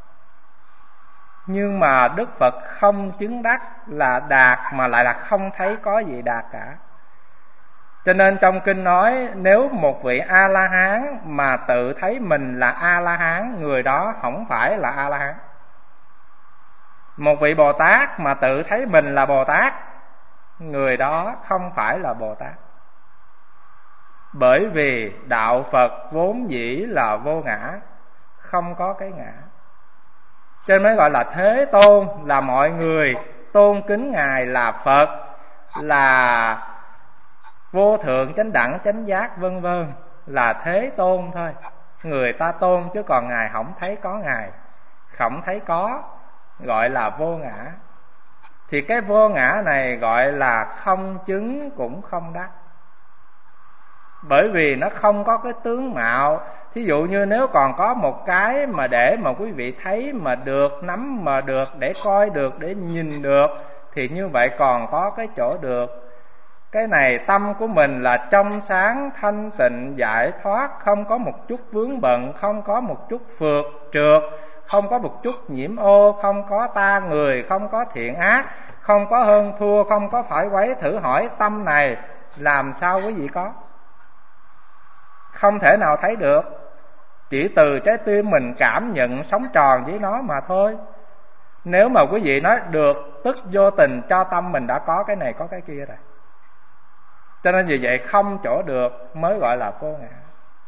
Nhưng mà Đức Phật không chứng đắc là đạt, mà lại là không thấy có gì đạt cả. Cho nên trong kinh nói nếu một vị A-la-hán mà tự thấy mình là A-la-hán, người đó không phải là A-la-hán. Một vị Bồ Tát mà tự thấy mình là Bồ Tát, người đó không phải là Bồ Tát. Bởi vì đạo Phật vốn dĩ là vô ngã, không có cái ngã. Cho nên mới gọi là Thế Tôn, là mọi người tôn kính Ngài là Phật, là vô thượng chánh đẳng chánh giác vân vân, là Thế Tôn thôi. Người ta tôn chứ còn Ngài không thấy có Ngài, không thấy có, gọi là vô ngã. Thì cái vô ngã này gọi là không chứng cũng không đắc. Bởi vì nó không có cái tướng mạo. Thí dụ như nếu còn có một cái mà để mà quý vị thấy mà được, nắm mà được, để coi được, để nhìn được, thì như vậy còn có cái chỗ được. Cái này tâm của mình là trong sáng, thanh tịnh, giải thoát, không có một chút vướng bận, không có một chút phượt trượt, không có một chút nhiễm ô, không có ta người, không có thiện ác, không có hơn thua, không có phải quấy. Thử hỏi tâm này làm sao quý vị có? Không thể nào thấy được. Chỉ từ trái tim mình cảm nhận sống tròn với nó mà thôi. Nếu mà quý vị nói được, tức vô tình cho tâm mình đã có cái này có cái kia rồi. Cho nên vì vậy không chỗ được mới gọi là vô ngã.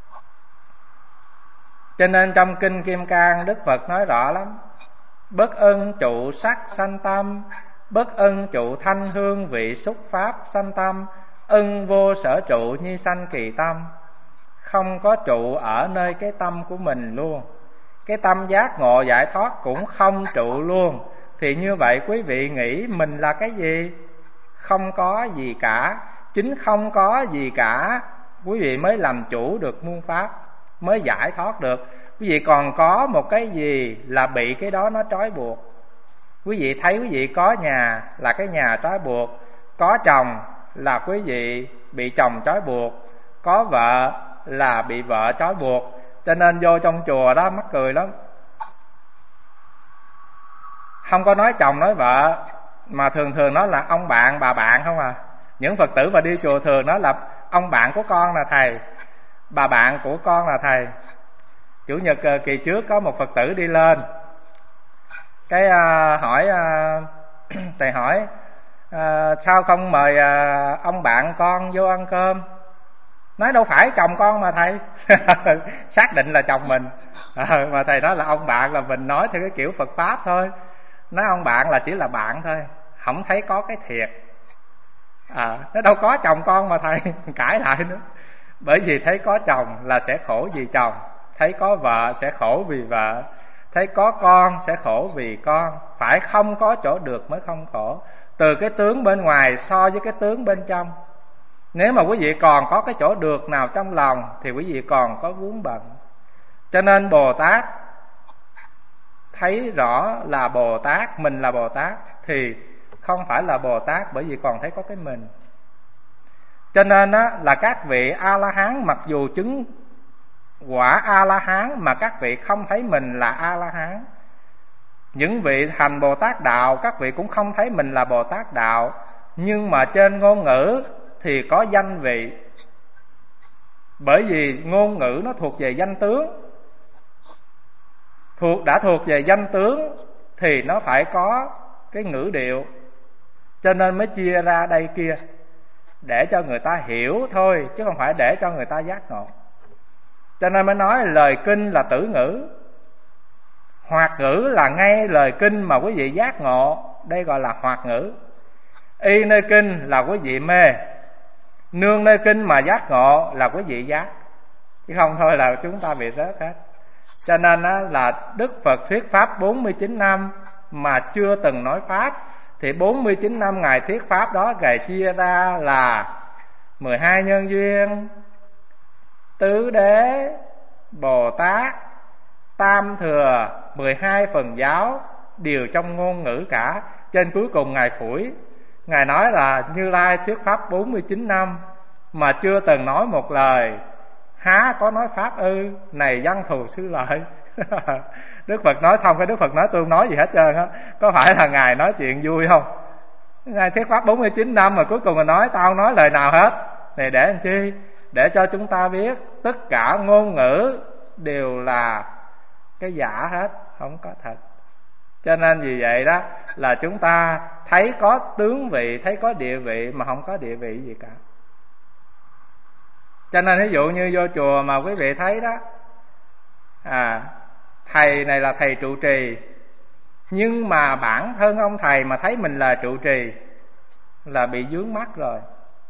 Cho nên trong Kinh Kim Cang Đức Phật nói rõ lắm: bất ưng trụ sắc sanh tâm, bất ưng trụ thanh hương vị xúc pháp sanh tâm, ưng vô sở trụ nhi sanh kỳ tâm. Không có trụ ở nơi cái tâm của mình luôn, cái tâm giác ngộ giải thoát cũng không trụ luôn. Thì như vậy quý vị nghĩ mình là cái gì? Không có gì cả. Chính không có gì cả, quý vị mới làm chủ được muôn pháp, mới giải thoát được. Quý vị còn có một cái gì là bị cái đó nó trói buộc. Quý vị thấy quý vị có nhà là cái nhà trói buộc, có chồng là quý vị bị chồng trói buộc, có vợ là bị vợ trói buộc. Cho nên vô trong chùa đó mắc cười lắm, không có nói chồng nói vợ, mà thường thường nói là ông bạn bà bạn không à. Những Phật tử mà đi chùa thường nói là ông bạn của con là thầy, bà bạn của con là thầy. Chủ nhật kỳ trước có một Phật tử đi lên, cái uh, hỏi uh, thầy hỏi uh, sao không mời uh, ông bạn con vô ăn cơm. Nói đâu phải chồng con mà thầy. Xác định là chồng mình à, mà thầy nói là ông bạn là mình nói theo cái kiểu Phật Pháp thôi. Nói ông bạn là chỉ là bạn thôi, không thấy có cái thiệt à, nó đâu có chồng con mà thầy. Cãi lại nữa. Bởi vì thấy có chồng là sẽ khổ vì chồng, thấy có vợ sẽ khổ vì vợ, thấy có con sẽ khổ vì con. Phải không có chỗ được mới không khổ. Từ cái tướng bên ngoài so với cái tướng bên trong. Nếu mà quý vị còn có cái chỗ được nào trong lòng thì quý vị còn có vướng bận. Cho nên Bồ Tát thấy rõ là Bồ Tát, mình là Bồ Tát, thì không phải là Bồ Tát, bởi vì còn thấy có cái mình. Cho nên á, là các vị A-la-hán mặc dù chứng quả A-la-hán mà các vị không thấy mình là A-la-hán. Những vị thành Bồ Tát đạo, các vị cũng không thấy mình là Bồ Tát đạo. Nhưng mà trên ngôn ngữ thì có danh vị. Bởi vì ngôn ngữ nó thuộc về danh tướng, thuộc đã thuộc về danh tướng thì nó phải có cái ngữ điệu, cho nên mới chia ra đây kia để cho người ta hiểu thôi, chứ không phải để cho người ta giác ngộ. Cho nên mới nói lời kinh là tử ngữ, hoạt ngữ là ngay lời kinh mà quý vị giác ngộ, đây gọi là hoạt ngữ. Y nơi kinh là quý vị mê, nương nơi kinh mà giác ngộ là quý vị giác, chứ không thôi là chúng ta bị rớt hết. Cho nên là Đức Phật thuyết Pháp bốn mươi chín năm mà chưa từng nói Pháp, thì bốn mươi chín năm Ngài thuyết Pháp đó Ngài chia ra là mười hai nhân duyên, tứ đế, Bồ Tát, tam thừa, mười hai phần giáo, đều trong ngôn ngữ cả. Trên cuối cùng Ngài phủi, Ngài nói là Như Lai thuyết Pháp bốn mươi chín năm mà chưa từng nói một lời, há có nói Pháp ư, này văn thù sư lợi. Đức Phật nói xong cái Đức Phật nói tôi không nói gì hết trơn á. Có phải là Ngài nói chuyện vui không? Ngài thuyết Pháp bốn mươi chín năm mà cuối cùng Ngài nói tao không nói lời nào hết. Này để làm chi? Để cho chúng ta biết tất cả ngôn ngữ đều là cái giả hết, không có thật. Cho nên vì vậy đó là chúng ta thấy có tướng vị, thấy có địa vị mà không có địa vị gì cả. Cho nên ví dụ như vô chùa mà quý vị thấy đó, à, thầy này là thầy trụ trì, nhưng mà bản thân ông thầy mà thấy mình là trụ trì là bị vướng mắc rồi.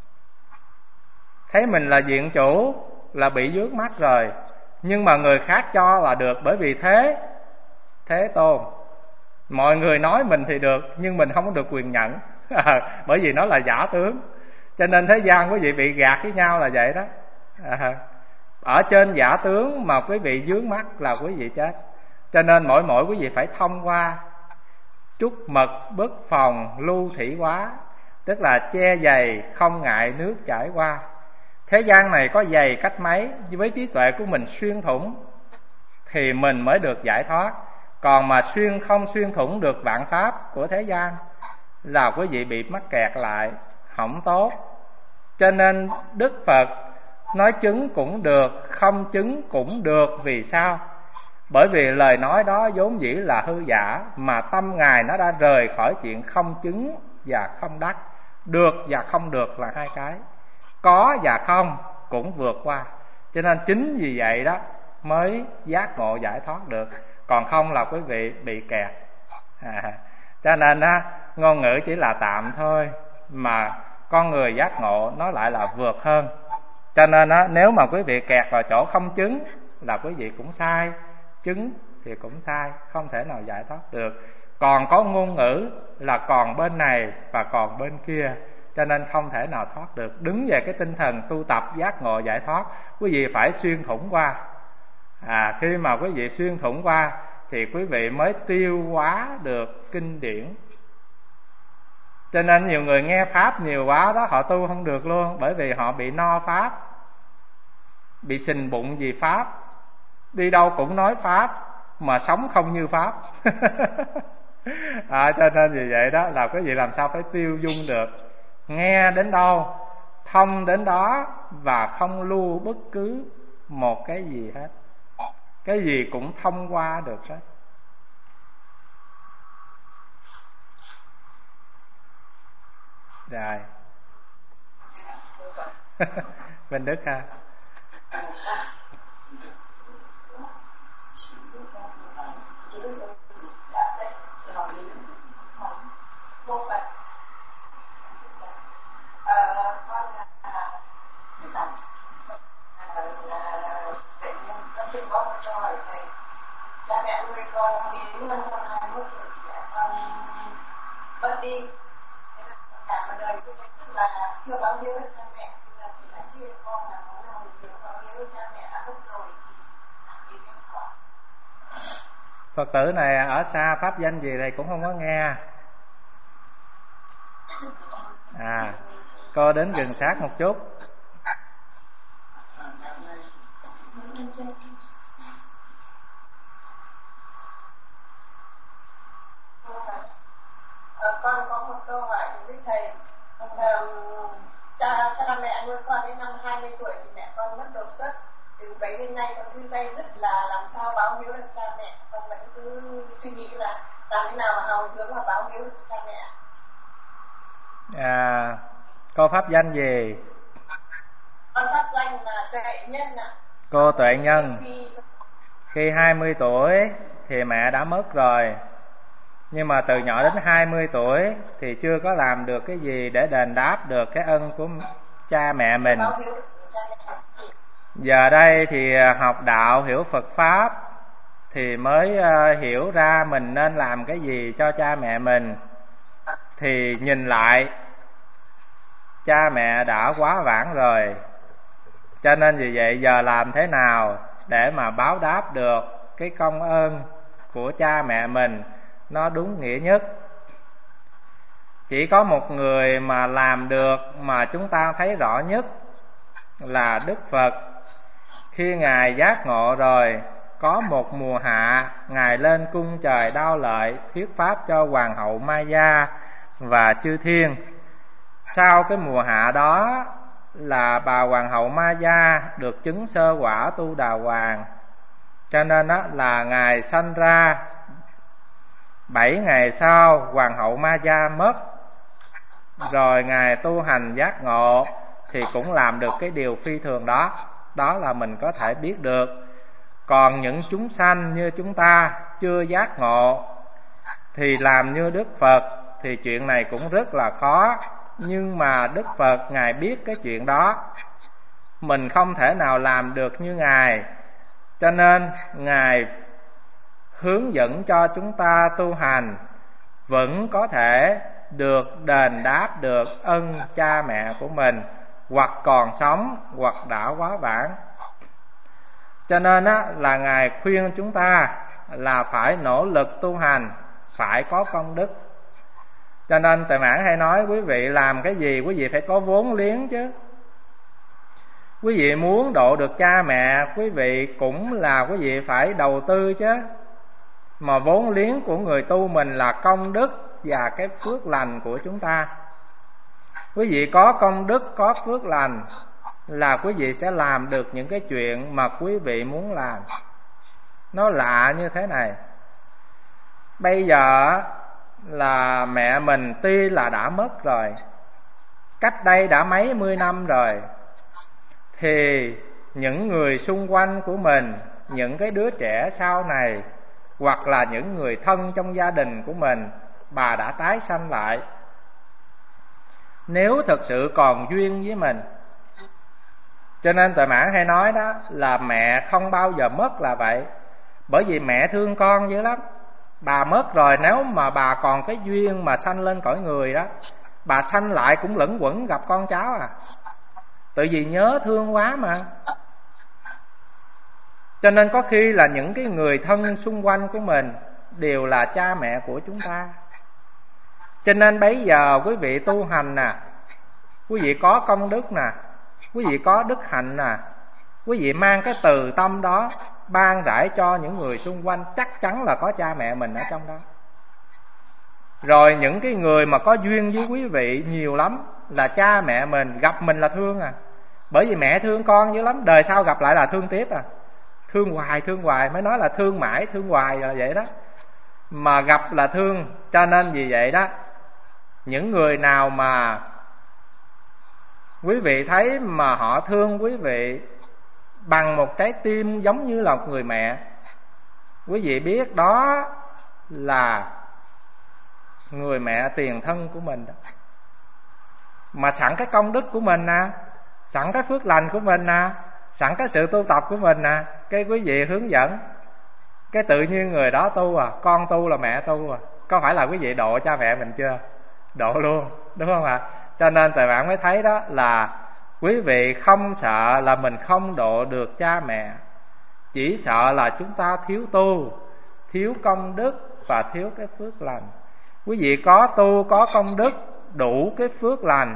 Thấy mình là diện chủ là bị vướng mắc rồi. Nhưng mà người khác cho là được, bởi vì thế thế tôn. Mọi người nói mình thì được, nhưng mình không có được quyền nhận. Bởi vì nó là giả tướng. Cho nên thế gian quý vị bị gạt với nhau là vậy đó. À, ở trên giả tướng mà quý vị vướng mắc là quý vị chết. Cho nên mỗi mỗi quý vị phải thông qua trúc mật bất phòng lưu thủy hóa, tức là che dày không ngại nước chảy qua. Thế gian này có dày cách mấy, với trí tuệ của mình xuyên thủng thì mình mới được giải thoát. Còn mà xuyên không xuyên thủng được vạn pháp của thế gian là quý vị bị mắc kẹt lại, không tốt. Cho nên Đức Phật nói chứng cũng được, không chứng cũng được. Vì sao? Bởi vì lời nói đó vốn dĩ là hư giả, mà tâm Ngài nó đã rời khỏi chuyện không chứng và không đắc. Được và không được là hai cái. có và không cũng vượt qua. Cho nên chính vì vậy đó mới giác ngộ giải thoát được, còn không là quý vị bị kẹt. À, cho nên á, ngôn ngữ chỉ là tạm thôi, mà con người giác ngộ nó lại là vượt hơn. Cho nên á, nếu mà quý vị kẹt vào chỗ không chứng là quý vị cũng sai, chứng thì cũng sai, không thể nào giải thoát được. Còn có ngôn ngữ là còn bên này và còn bên kia, cho nên không thể nào thoát được. Đứng về cái tinh thần tu tập giác ngộ giải thoát, quý vị phải xuyên thủng qua. À, khi mà quý vị xuyên thủng qua thì quý vị mới tiêu hóa được kinh điển. Cho nên nhiều người nghe Pháp nhiều quá đó, họ tu không được luôn, bởi vì họ bị no Pháp, bị sình bụng vì Pháp, đi đâu cũng nói Pháp mà sống không như Pháp. À, cho nên vì vậy đó là quý vị làm sao phải tiêu dung được, nghe đến đâu thông đến đó, và không lưu bất cứ một cái gì hết, cái gì cũng thông qua được hết. Rồi Bên Đức ha. Xin có một câu hỏi thầy, cha mẹ nuôi con đến năm con hai mươi mốt tuổi thì mẹ con mất đi, cả một đời tôi tức là chưa báo hiếu được cha mẹ, bây giờ thì là chia con là muốn là mình hiếu báo hiếu cha mẹ đã mất rồi thì làm gì kết quả. Phật tử này ở xa pháp danh gì thầy cũng không có nghe. À, cô đến gần sát một chút. À, con có một câu hỏi với thầy. À, cha cha mẹ nuôi con đến năm hai mươi tuổi thì mẹ con mất đột xuất. Từ bấy đến nay con cứ day dứt là làm sao báo hiếu được cha mẹ. Con vẫn cứ suy nghĩ là làm thế nào mà hào hướng mà báo hiếu được cha mẹ. À, cô pháp danh gì? Con pháp danh là Tuệ Nhân ạ. Cô Tuệ Nhân. Khi hai mươi tuổi thì mẹ đã mất rồi, nhưng mà từ nhỏ đến hai mươi tuổi thì chưa có làm được cái gì để đền đáp được cái ân của cha mẹ mình. Giờ đây thì học đạo hiểu Phật Pháp thì mới hiểu ra mình nên làm cái gì cho cha mẹ mình. Thì nhìn lại cha mẹ đã quá vãng rồi, cho nên vì vậy giờ làm thế nào để mà báo đáp được cái công ơn của cha mẹ mình nó đúng nghĩa nhất. Chỉ có một người mà làm được mà chúng ta thấy rõ nhất là Đức Phật. Khi Ngài giác ngộ rồi, có một mùa hạ, Ngài lên cung trời Đao Lợi thuyết pháp cho Hoàng hậu Maya và chư thiên. Sau cái mùa hạ đó là bà Hoàng hậu Maya được chứng sơ quả Tu Đà Hoàng, cho nên đó là Ngài sanh ra. Bảy ngày sau Hoàng hậu Maya mất, rồi Ngài tu hành giác ngộ thì cũng làm được cái điều phi thường đó. Đó là mình có thể biết được. Còn những chúng sanh như chúng ta chưa giác ngộ thì làm như Đức Phật thì chuyện này cũng rất là khó. Nhưng mà Đức Phật Ngài biết cái chuyện đó, mình không thể nào làm được như Ngài, cho nên Ngài hướng dẫn cho chúng ta tu hành vẫn có thể được đền đáp được ân cha mẹ của mình, hoặc còn sống hoặc đã quá vãng. Cho nên á, là Ngài khuyên chúng ta là phải nỗ lực tu hành, phải có công đức. Cho nên Tề Mãn hay nói quý vị làm cái gì quý vị phải có vốn liếng chứ. Quý vị muốn độ được cha mẹ, quý vị cũng là quý vị phải đầu tư chứ. Mà vốn liếng của người tu mình là công đức và cái phước lành của chúng ta. Quý vị có công đức, có phước lành là quý vị sẽ làm được những cái chuyện mà quý vị muốn làm. Nó lạ như thế này. Bây giờ là mẹ mình tuy là đã mất rồi, cách đây đã mấy mươi năm rồi, thì những người xung quanh của mình, những cái đứa trẻ sau này, hoặc là những người thân trong gia đình của mình, bà đã tái sanh lại. Nếu thực sự còn duyên với mình. Cho nên Tuệ Mãn hay nói đó là mẹ không bao giờ mất là vậy. Bởi vì mẹ thương con dữ lắm. Bà mất rồi, nếu mà bà còn cái duyên mà sanh lên cõi người đó, bà sanh lại cũng lẫn quẩn gặp con cháu à. Tự vì nhớ thương quá mà. Cho nên có khi là những cái người thân xung quanh của mình đều là cha mẹ của chúng ta. Cho nên bây giờ quý vị tu hành nè, quý vị có công đức nè, quý vị có đức hạnh nè, quý vị mang cái từ tâm đó ban rải cho những người xung quanh, chắc chắn là có cha mẹ mình ở trong đó. Rồi những cái người mà có duyên với quý vị nhiều lắm là cha mẹ mình, gặp mình là thương à. Bởi vì mẹ thương con dữ lắm, đời sau gặp lại là thương tiếp à. Thương hoài, thương hoài, mới nói là thương mãi, thương hoài là vậy đó. Mà gặp là thương, cho nên vì vậy đó, những người nào mà quý vị thấy mà họ thương quý vị bằng một trái tim giống như là một người mẹ, quý vị biết đó là người mẹ tiền thân của mình đó. Mà sẵn cái công đức của mình nè, sẵn cái phước lành của mình nè, sẵn cái sự tu tập của mình nè, cái quý vị hướng dẫn, cái tự nhiên người đó tu à. Con tu là mẹ tu à. Có phải là quý vị độ cha mẹ mình chưa? Độ luôn, đúng không ạ? Cho nên Tuệ Mãn mới thấy đó là quý vị không sợ là mình không độ được cha mẹ, chỉ sợ là chúng ta thiếu tu, thiếu công đức và thiếu cái phước lành. Quý vị có tu, có công đức, đủ cái phước lành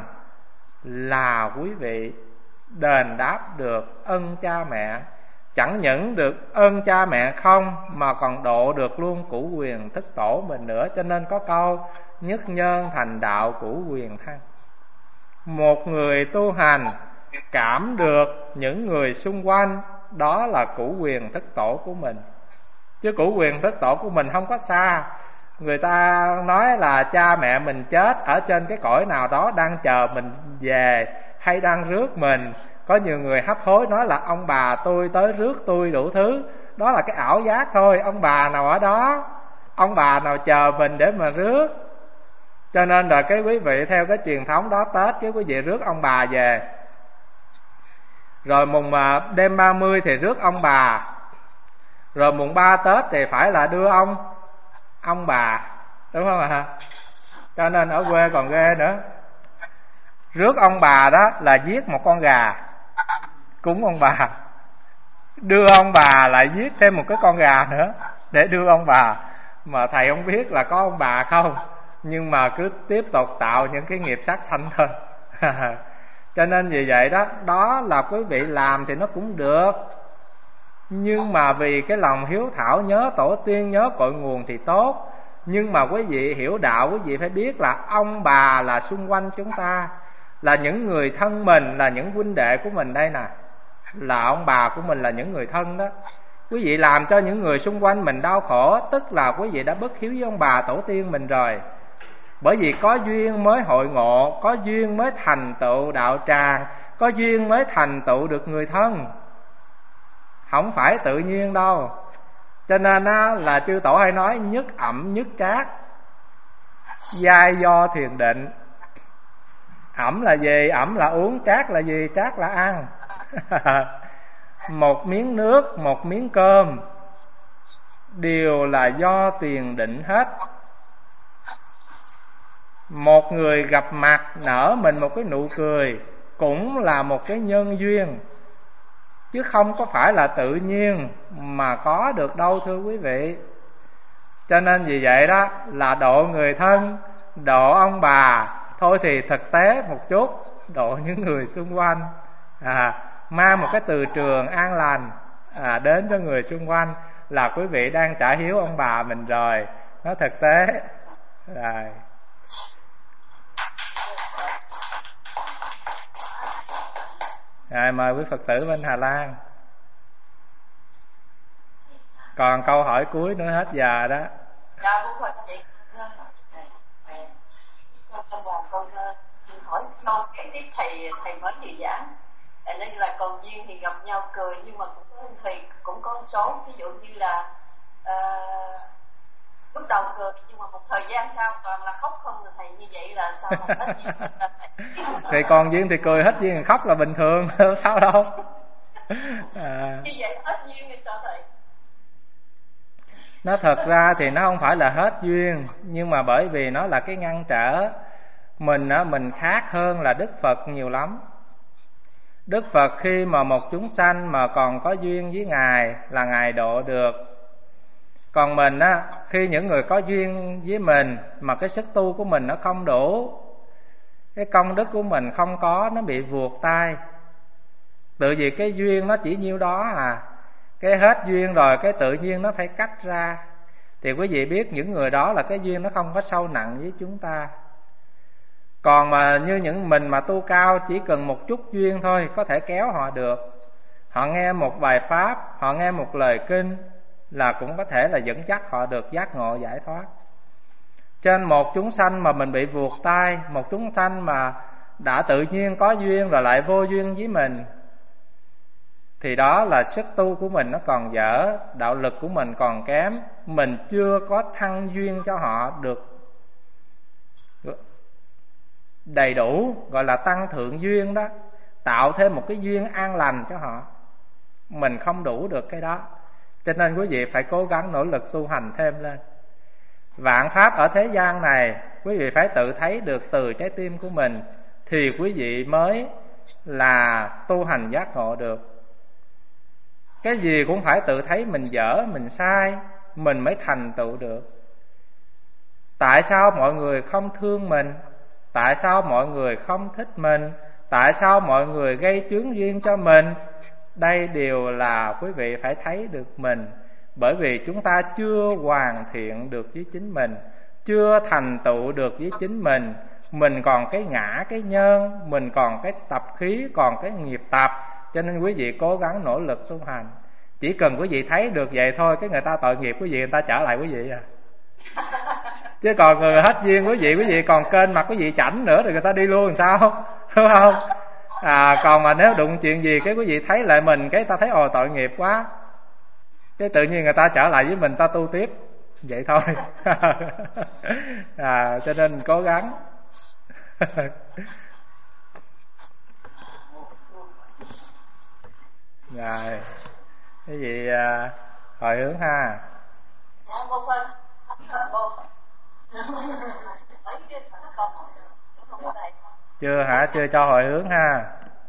là quý vị đền đáp được ân cha mẹ. Chẳng những được ơn cha mẹ không, mà còn độ được luôn cửu quyền thức tổ mình nữa. Cho nên có câu nhất nhân thành đạo cửu quyền thăng. Một người tu hành cảm được những người xung quanh, đó là cửu quyền thức tổ của mình. Chứ cửu quyền thức tổ của mình không có xa. Người ta nói là cha mẹ mình chết ở trên cái cõi nào đó đang chờ mình về, hay đang rước mình. Có nhiều người hấp hối nói là ông bà tôi tới rước tôi đủ thứ. Đó là cái ảo giác thôi. Ông bà nào ở đó, ông bà nào chờ mình để mà rước. Cho nên là cái quý vị theo cái truyền thống đó, Tết chứ quý vị rước ông bà về. Rồi mùng đêm ba mươi thì rước ông bà. Rồi mùng ba Tết thì phải là đưa ông ông bà, đúng không ạ? Cho nên ở quê còn ghê nữa. Rước ông bà đó là giết một con gà cúng ông bà, đưa ông bà lại giết thêm một cái con gà nữa để đưa ông bà. Mà thầy không biết là có ông bà không, nhưng mà cứ tiếp tục tạo những cái nghiệp sát sanh thôi. Cho nên vì vậy đó, đó là quý vị làm thì nó cũng được, nhưng mà vì cái lòng hiếu thảo, nhớ tổ tiên, nhớ cội nguồn thì tốt. Nhưng mà quý vị hiểu đạo, quý vị phải biết là ông bà là xung quanh chúng ta, là những người thân mình, là những huynh đệ của mình đây nè, là ông bà của mình, là những người thân đó. Quý vị làm cho những người xung quanh mình đau khổ, tức là quý vị đã bất hiếu với ông bà tổ tiên mình rồi. Bởi vì có duyên mới hội ngộ, có duyên mới thành tựu đạo tràng, có duyên mới thành tựu được người thân, không phải tự nhiên đâu. Cho nên á, là chư tổ hay nói nhất ẩm nhất trác, giai do thiền định. Ẩm là gì? Ẩm là uống. Trác là gì? Trác là ăn. Một miếng nước, một miếng cơm đều là do tiền định hết. Một người gặp mặt nở mình một cái nụ cười cũng là một cái nhân duyên, chứ không có phải là tự nhiên mà có được đâu, thưa quý vị. Cho nên vì vậy đó, là độ người thân, độ ông bà thôi thì thực tế một chút, độ những người xung quanh, à, mang một cái từ trường an lành à, đến cho người xung quanh, là quý vị đang trả hiếu ông bà mình rồi. Nó thực tế rồi. Rồi mời quý Phật tử bên Hà Lan. Còn câu hỏi cuối nữa hết giờ đó. Dạ, bố Phật chị. Con làm con hỏi câu kế tiếp thầy thầy mới vừa giảng, nên là còn duyên thì gặp nhau cười, nhưng mà cũng có thì cũng có số, ví dụ như là uh, lúc đầu cười nhưng mà một thời gian sau toàn là khóc không, rồi thầy như vậy là sao mà hết duyên ra thầy? Thì còn duyên thì cười, hết duyên thì khóc là bình thường, sao đâu. À. Như vậy hết duyên thì sao thầy? Nó thật ra thì nó không phải là hết duyên, nhưng mà bởi vì nó là cái ngăn trở. Mình á, mình khác hơn là Đức Phật nhiều lắm. Đức Phật khi mà một chúng sanh mà còn có duyên với Ngài là Ngài độ được. Còn mình á, khi những người có duyên với mình mà cái sức tu của mình nó không đủ, cái công đức của mình không có, nó bị vuột tay. Tự vì cái duyên nó chỉ nhiêu đó à. Cái hết duyên rồi cái tự nhiên nó phải cách ra. Thì quý vị biết những người đó là cái duyên nó không có sâu nặng với chúng ta. Còn mà như những mình mà tu cao, chỉ cần một chút duyên thôi có thể kéo họ được. Họ nghe một bài pháp, họ nghe một lời kinh là cũng có thể là dẫn dắt họ được giác ngộ giải thoát. Trên một chúng sanh mà mình bị vuột tay, một chúng sanh mà đã tự nhiên có duyên rồi lại vô duyên với mình, thì đó là sức tu của mình nó còn dở, đạo lực của mình còn kém, mình chưa có thăng duyên cho họ được đầy đủ, gọi là tăng thượng duyên đó, tạo thêm một cái duyên an lành cho họ. Mình không đủ được cái đó, cho nên quý vị phải cố gắng nỗ lực tu hành thêm lên. Vạn pháp ở thế gian này, quý vị phải tự thấy được từ trái tim của mình, thì quý vị mới là tu hành giác ngộ được. Cái gì cũng phải tự thấy mình dở, mình sai, mình mới thành tựu được. Tại sao mọi người không thương mình? Tại sao mọi người không thích mình? Tại sao mọi người gây chướng duyên cho mình? Đây đều là quý vị phải thấy được mình. Bởi vì chúng ta chưa hoàn thiện được với chính mình, chưa thành tựu được với chính mình. Mình còn cái ngã, cái nhân, mình còn cái tập khí, còn cái nghiệp tập. Cho nên quý vị cố gắng nỗ lực tu hành. Chỉ cần quý vị thấy được vậy thôi, cái người ta tội nghiệp quý vị, người ta trở lại quý vị à. Chứ còn người hết duyên quý vị, quý vị còn kênh mặt quý vị chảnh nữa, rồi người ta đi luôn làm sao, đúng không? À, còn mà nếu đụng chuyện gì cái quý vị thấy lại mình, cái ta thấy ồ tội nghiệp quá, cái tự nhiên người ta trở lại với mình, ta tu tiếp vậy thôi. À, cho nên cố gắng. Rồi, cái gì à, hồi hướng ha. Chưa hả? Chưa cho hồi hướng ha.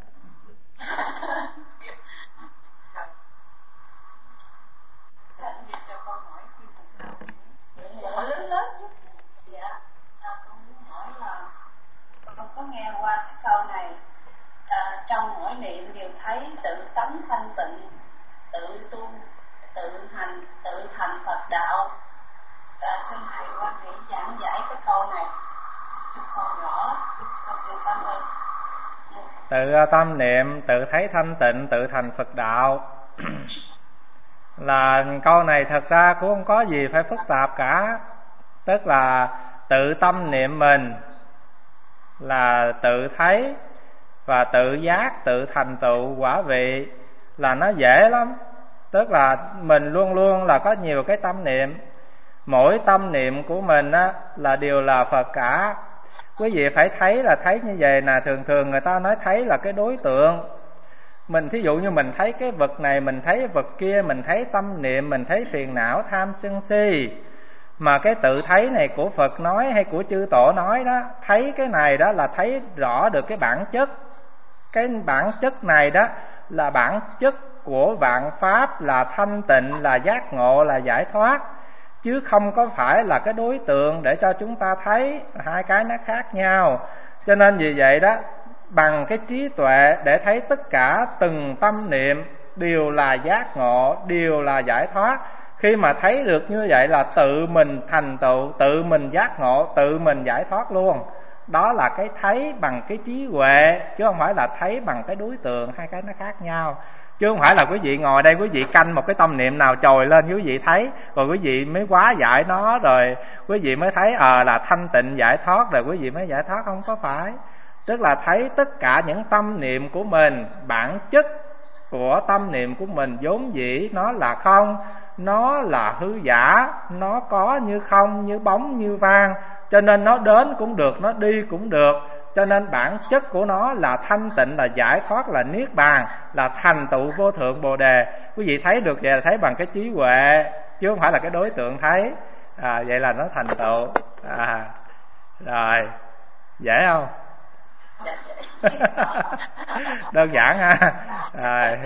Lớn lớn chứ. Dạ, à, con muốn hỏi là con có nghe qua cái câu này, à, trong mỗi niệm đều thấy tự tánh thanh tịnh, tự tu, tự hành, tự thành Phật đạo. À, xin thầy quan hệ giảng giải cái câu này cho con rõ. Con xin cảm ơn. Tự tâm niệm, tự thấy thanh tịnh, tự thành Phật đạo. Là câu này thật ra cũng không có gì phải phức tạp cả. Tức là tự tâm niệm mình là tự thấy và tự giác, tự thành tựu quả vị, là nó dễ lắm. Tức là mình luôn luôn là có nhiều cái tâm niệm, mỗi tâm niệm của mình á, là đều là Phật cả. Quý vị phải thấy là thấy như vậy nè. Thường thường người ta nói thấy là cái đối tượng. Mình thí dụ như mình thấy cái vật này, mình thấy vật kia, mình thấy tâm niệm, mình thấy phiền não, tham sân si. Mà cái tự thấy này của Phật nói hay của chư tổ nói đó, thấy cái này đó là thấy rõ được cái bản chất. Cái bản chất này đó là bản chất của vạn pháp, là thanh tịnh, là giác ngộ, là giải thoát, chứ không có phải là cái đối tượng để cho chúng ta thấy. Hai cái nó khác nhau. Cho nên vì vậy đó, bằng cái trí tuệ để thấy tất cả từng tâm niệm đều là giác ngộ, đều là giải thoát. Khi mà thấy được như vậy là tự mình thành tựu, tự mình giác ngộ, tự mình giải thoát luôn. Đó là cái thấy bằng cái trí huệ, chứ không phải là thấy bằng cái đối tượng. Hai cái nó khác nhau. Chứ không phải là quý vị ngồi đây quý vị canh một cái tâm niệm nào trồi lên quý vị thấy, rồi quý vị mới quá giải nó, rồi quý vị mới thấy ờ à, là thanh tịnh giải thoát, rồi quý vị mới giải thoát. Không có phải. Tức là thấy tất cả những tâm niệm của mình, bản chất của tâm niệm của mình vốn dĩ nó là không, nó là hư giả, nó có như không, như bóng, như vang. Cho nên nó đến cũng được, nó đi cũng được. Cho nên bản chất của nó là thanh tịnh, là giải thoát, là niết bàn, là thành tựu vô thượng Bồ Đề. Quý vị thấy được vậy là thấy bằng cái trí huệ, chứ không phải là cái đối tượng thấy. À, vậy là nó thành tựu. À, rồi, dễ không? Đơn giản ha. Rồi.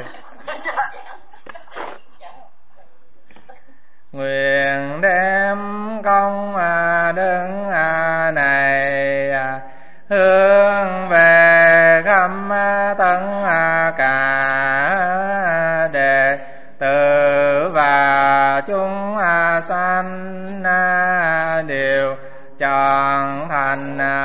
Nguyện đem công đức này hướng về khắp tất cả đệ tử và chúng sanh đều trọn thành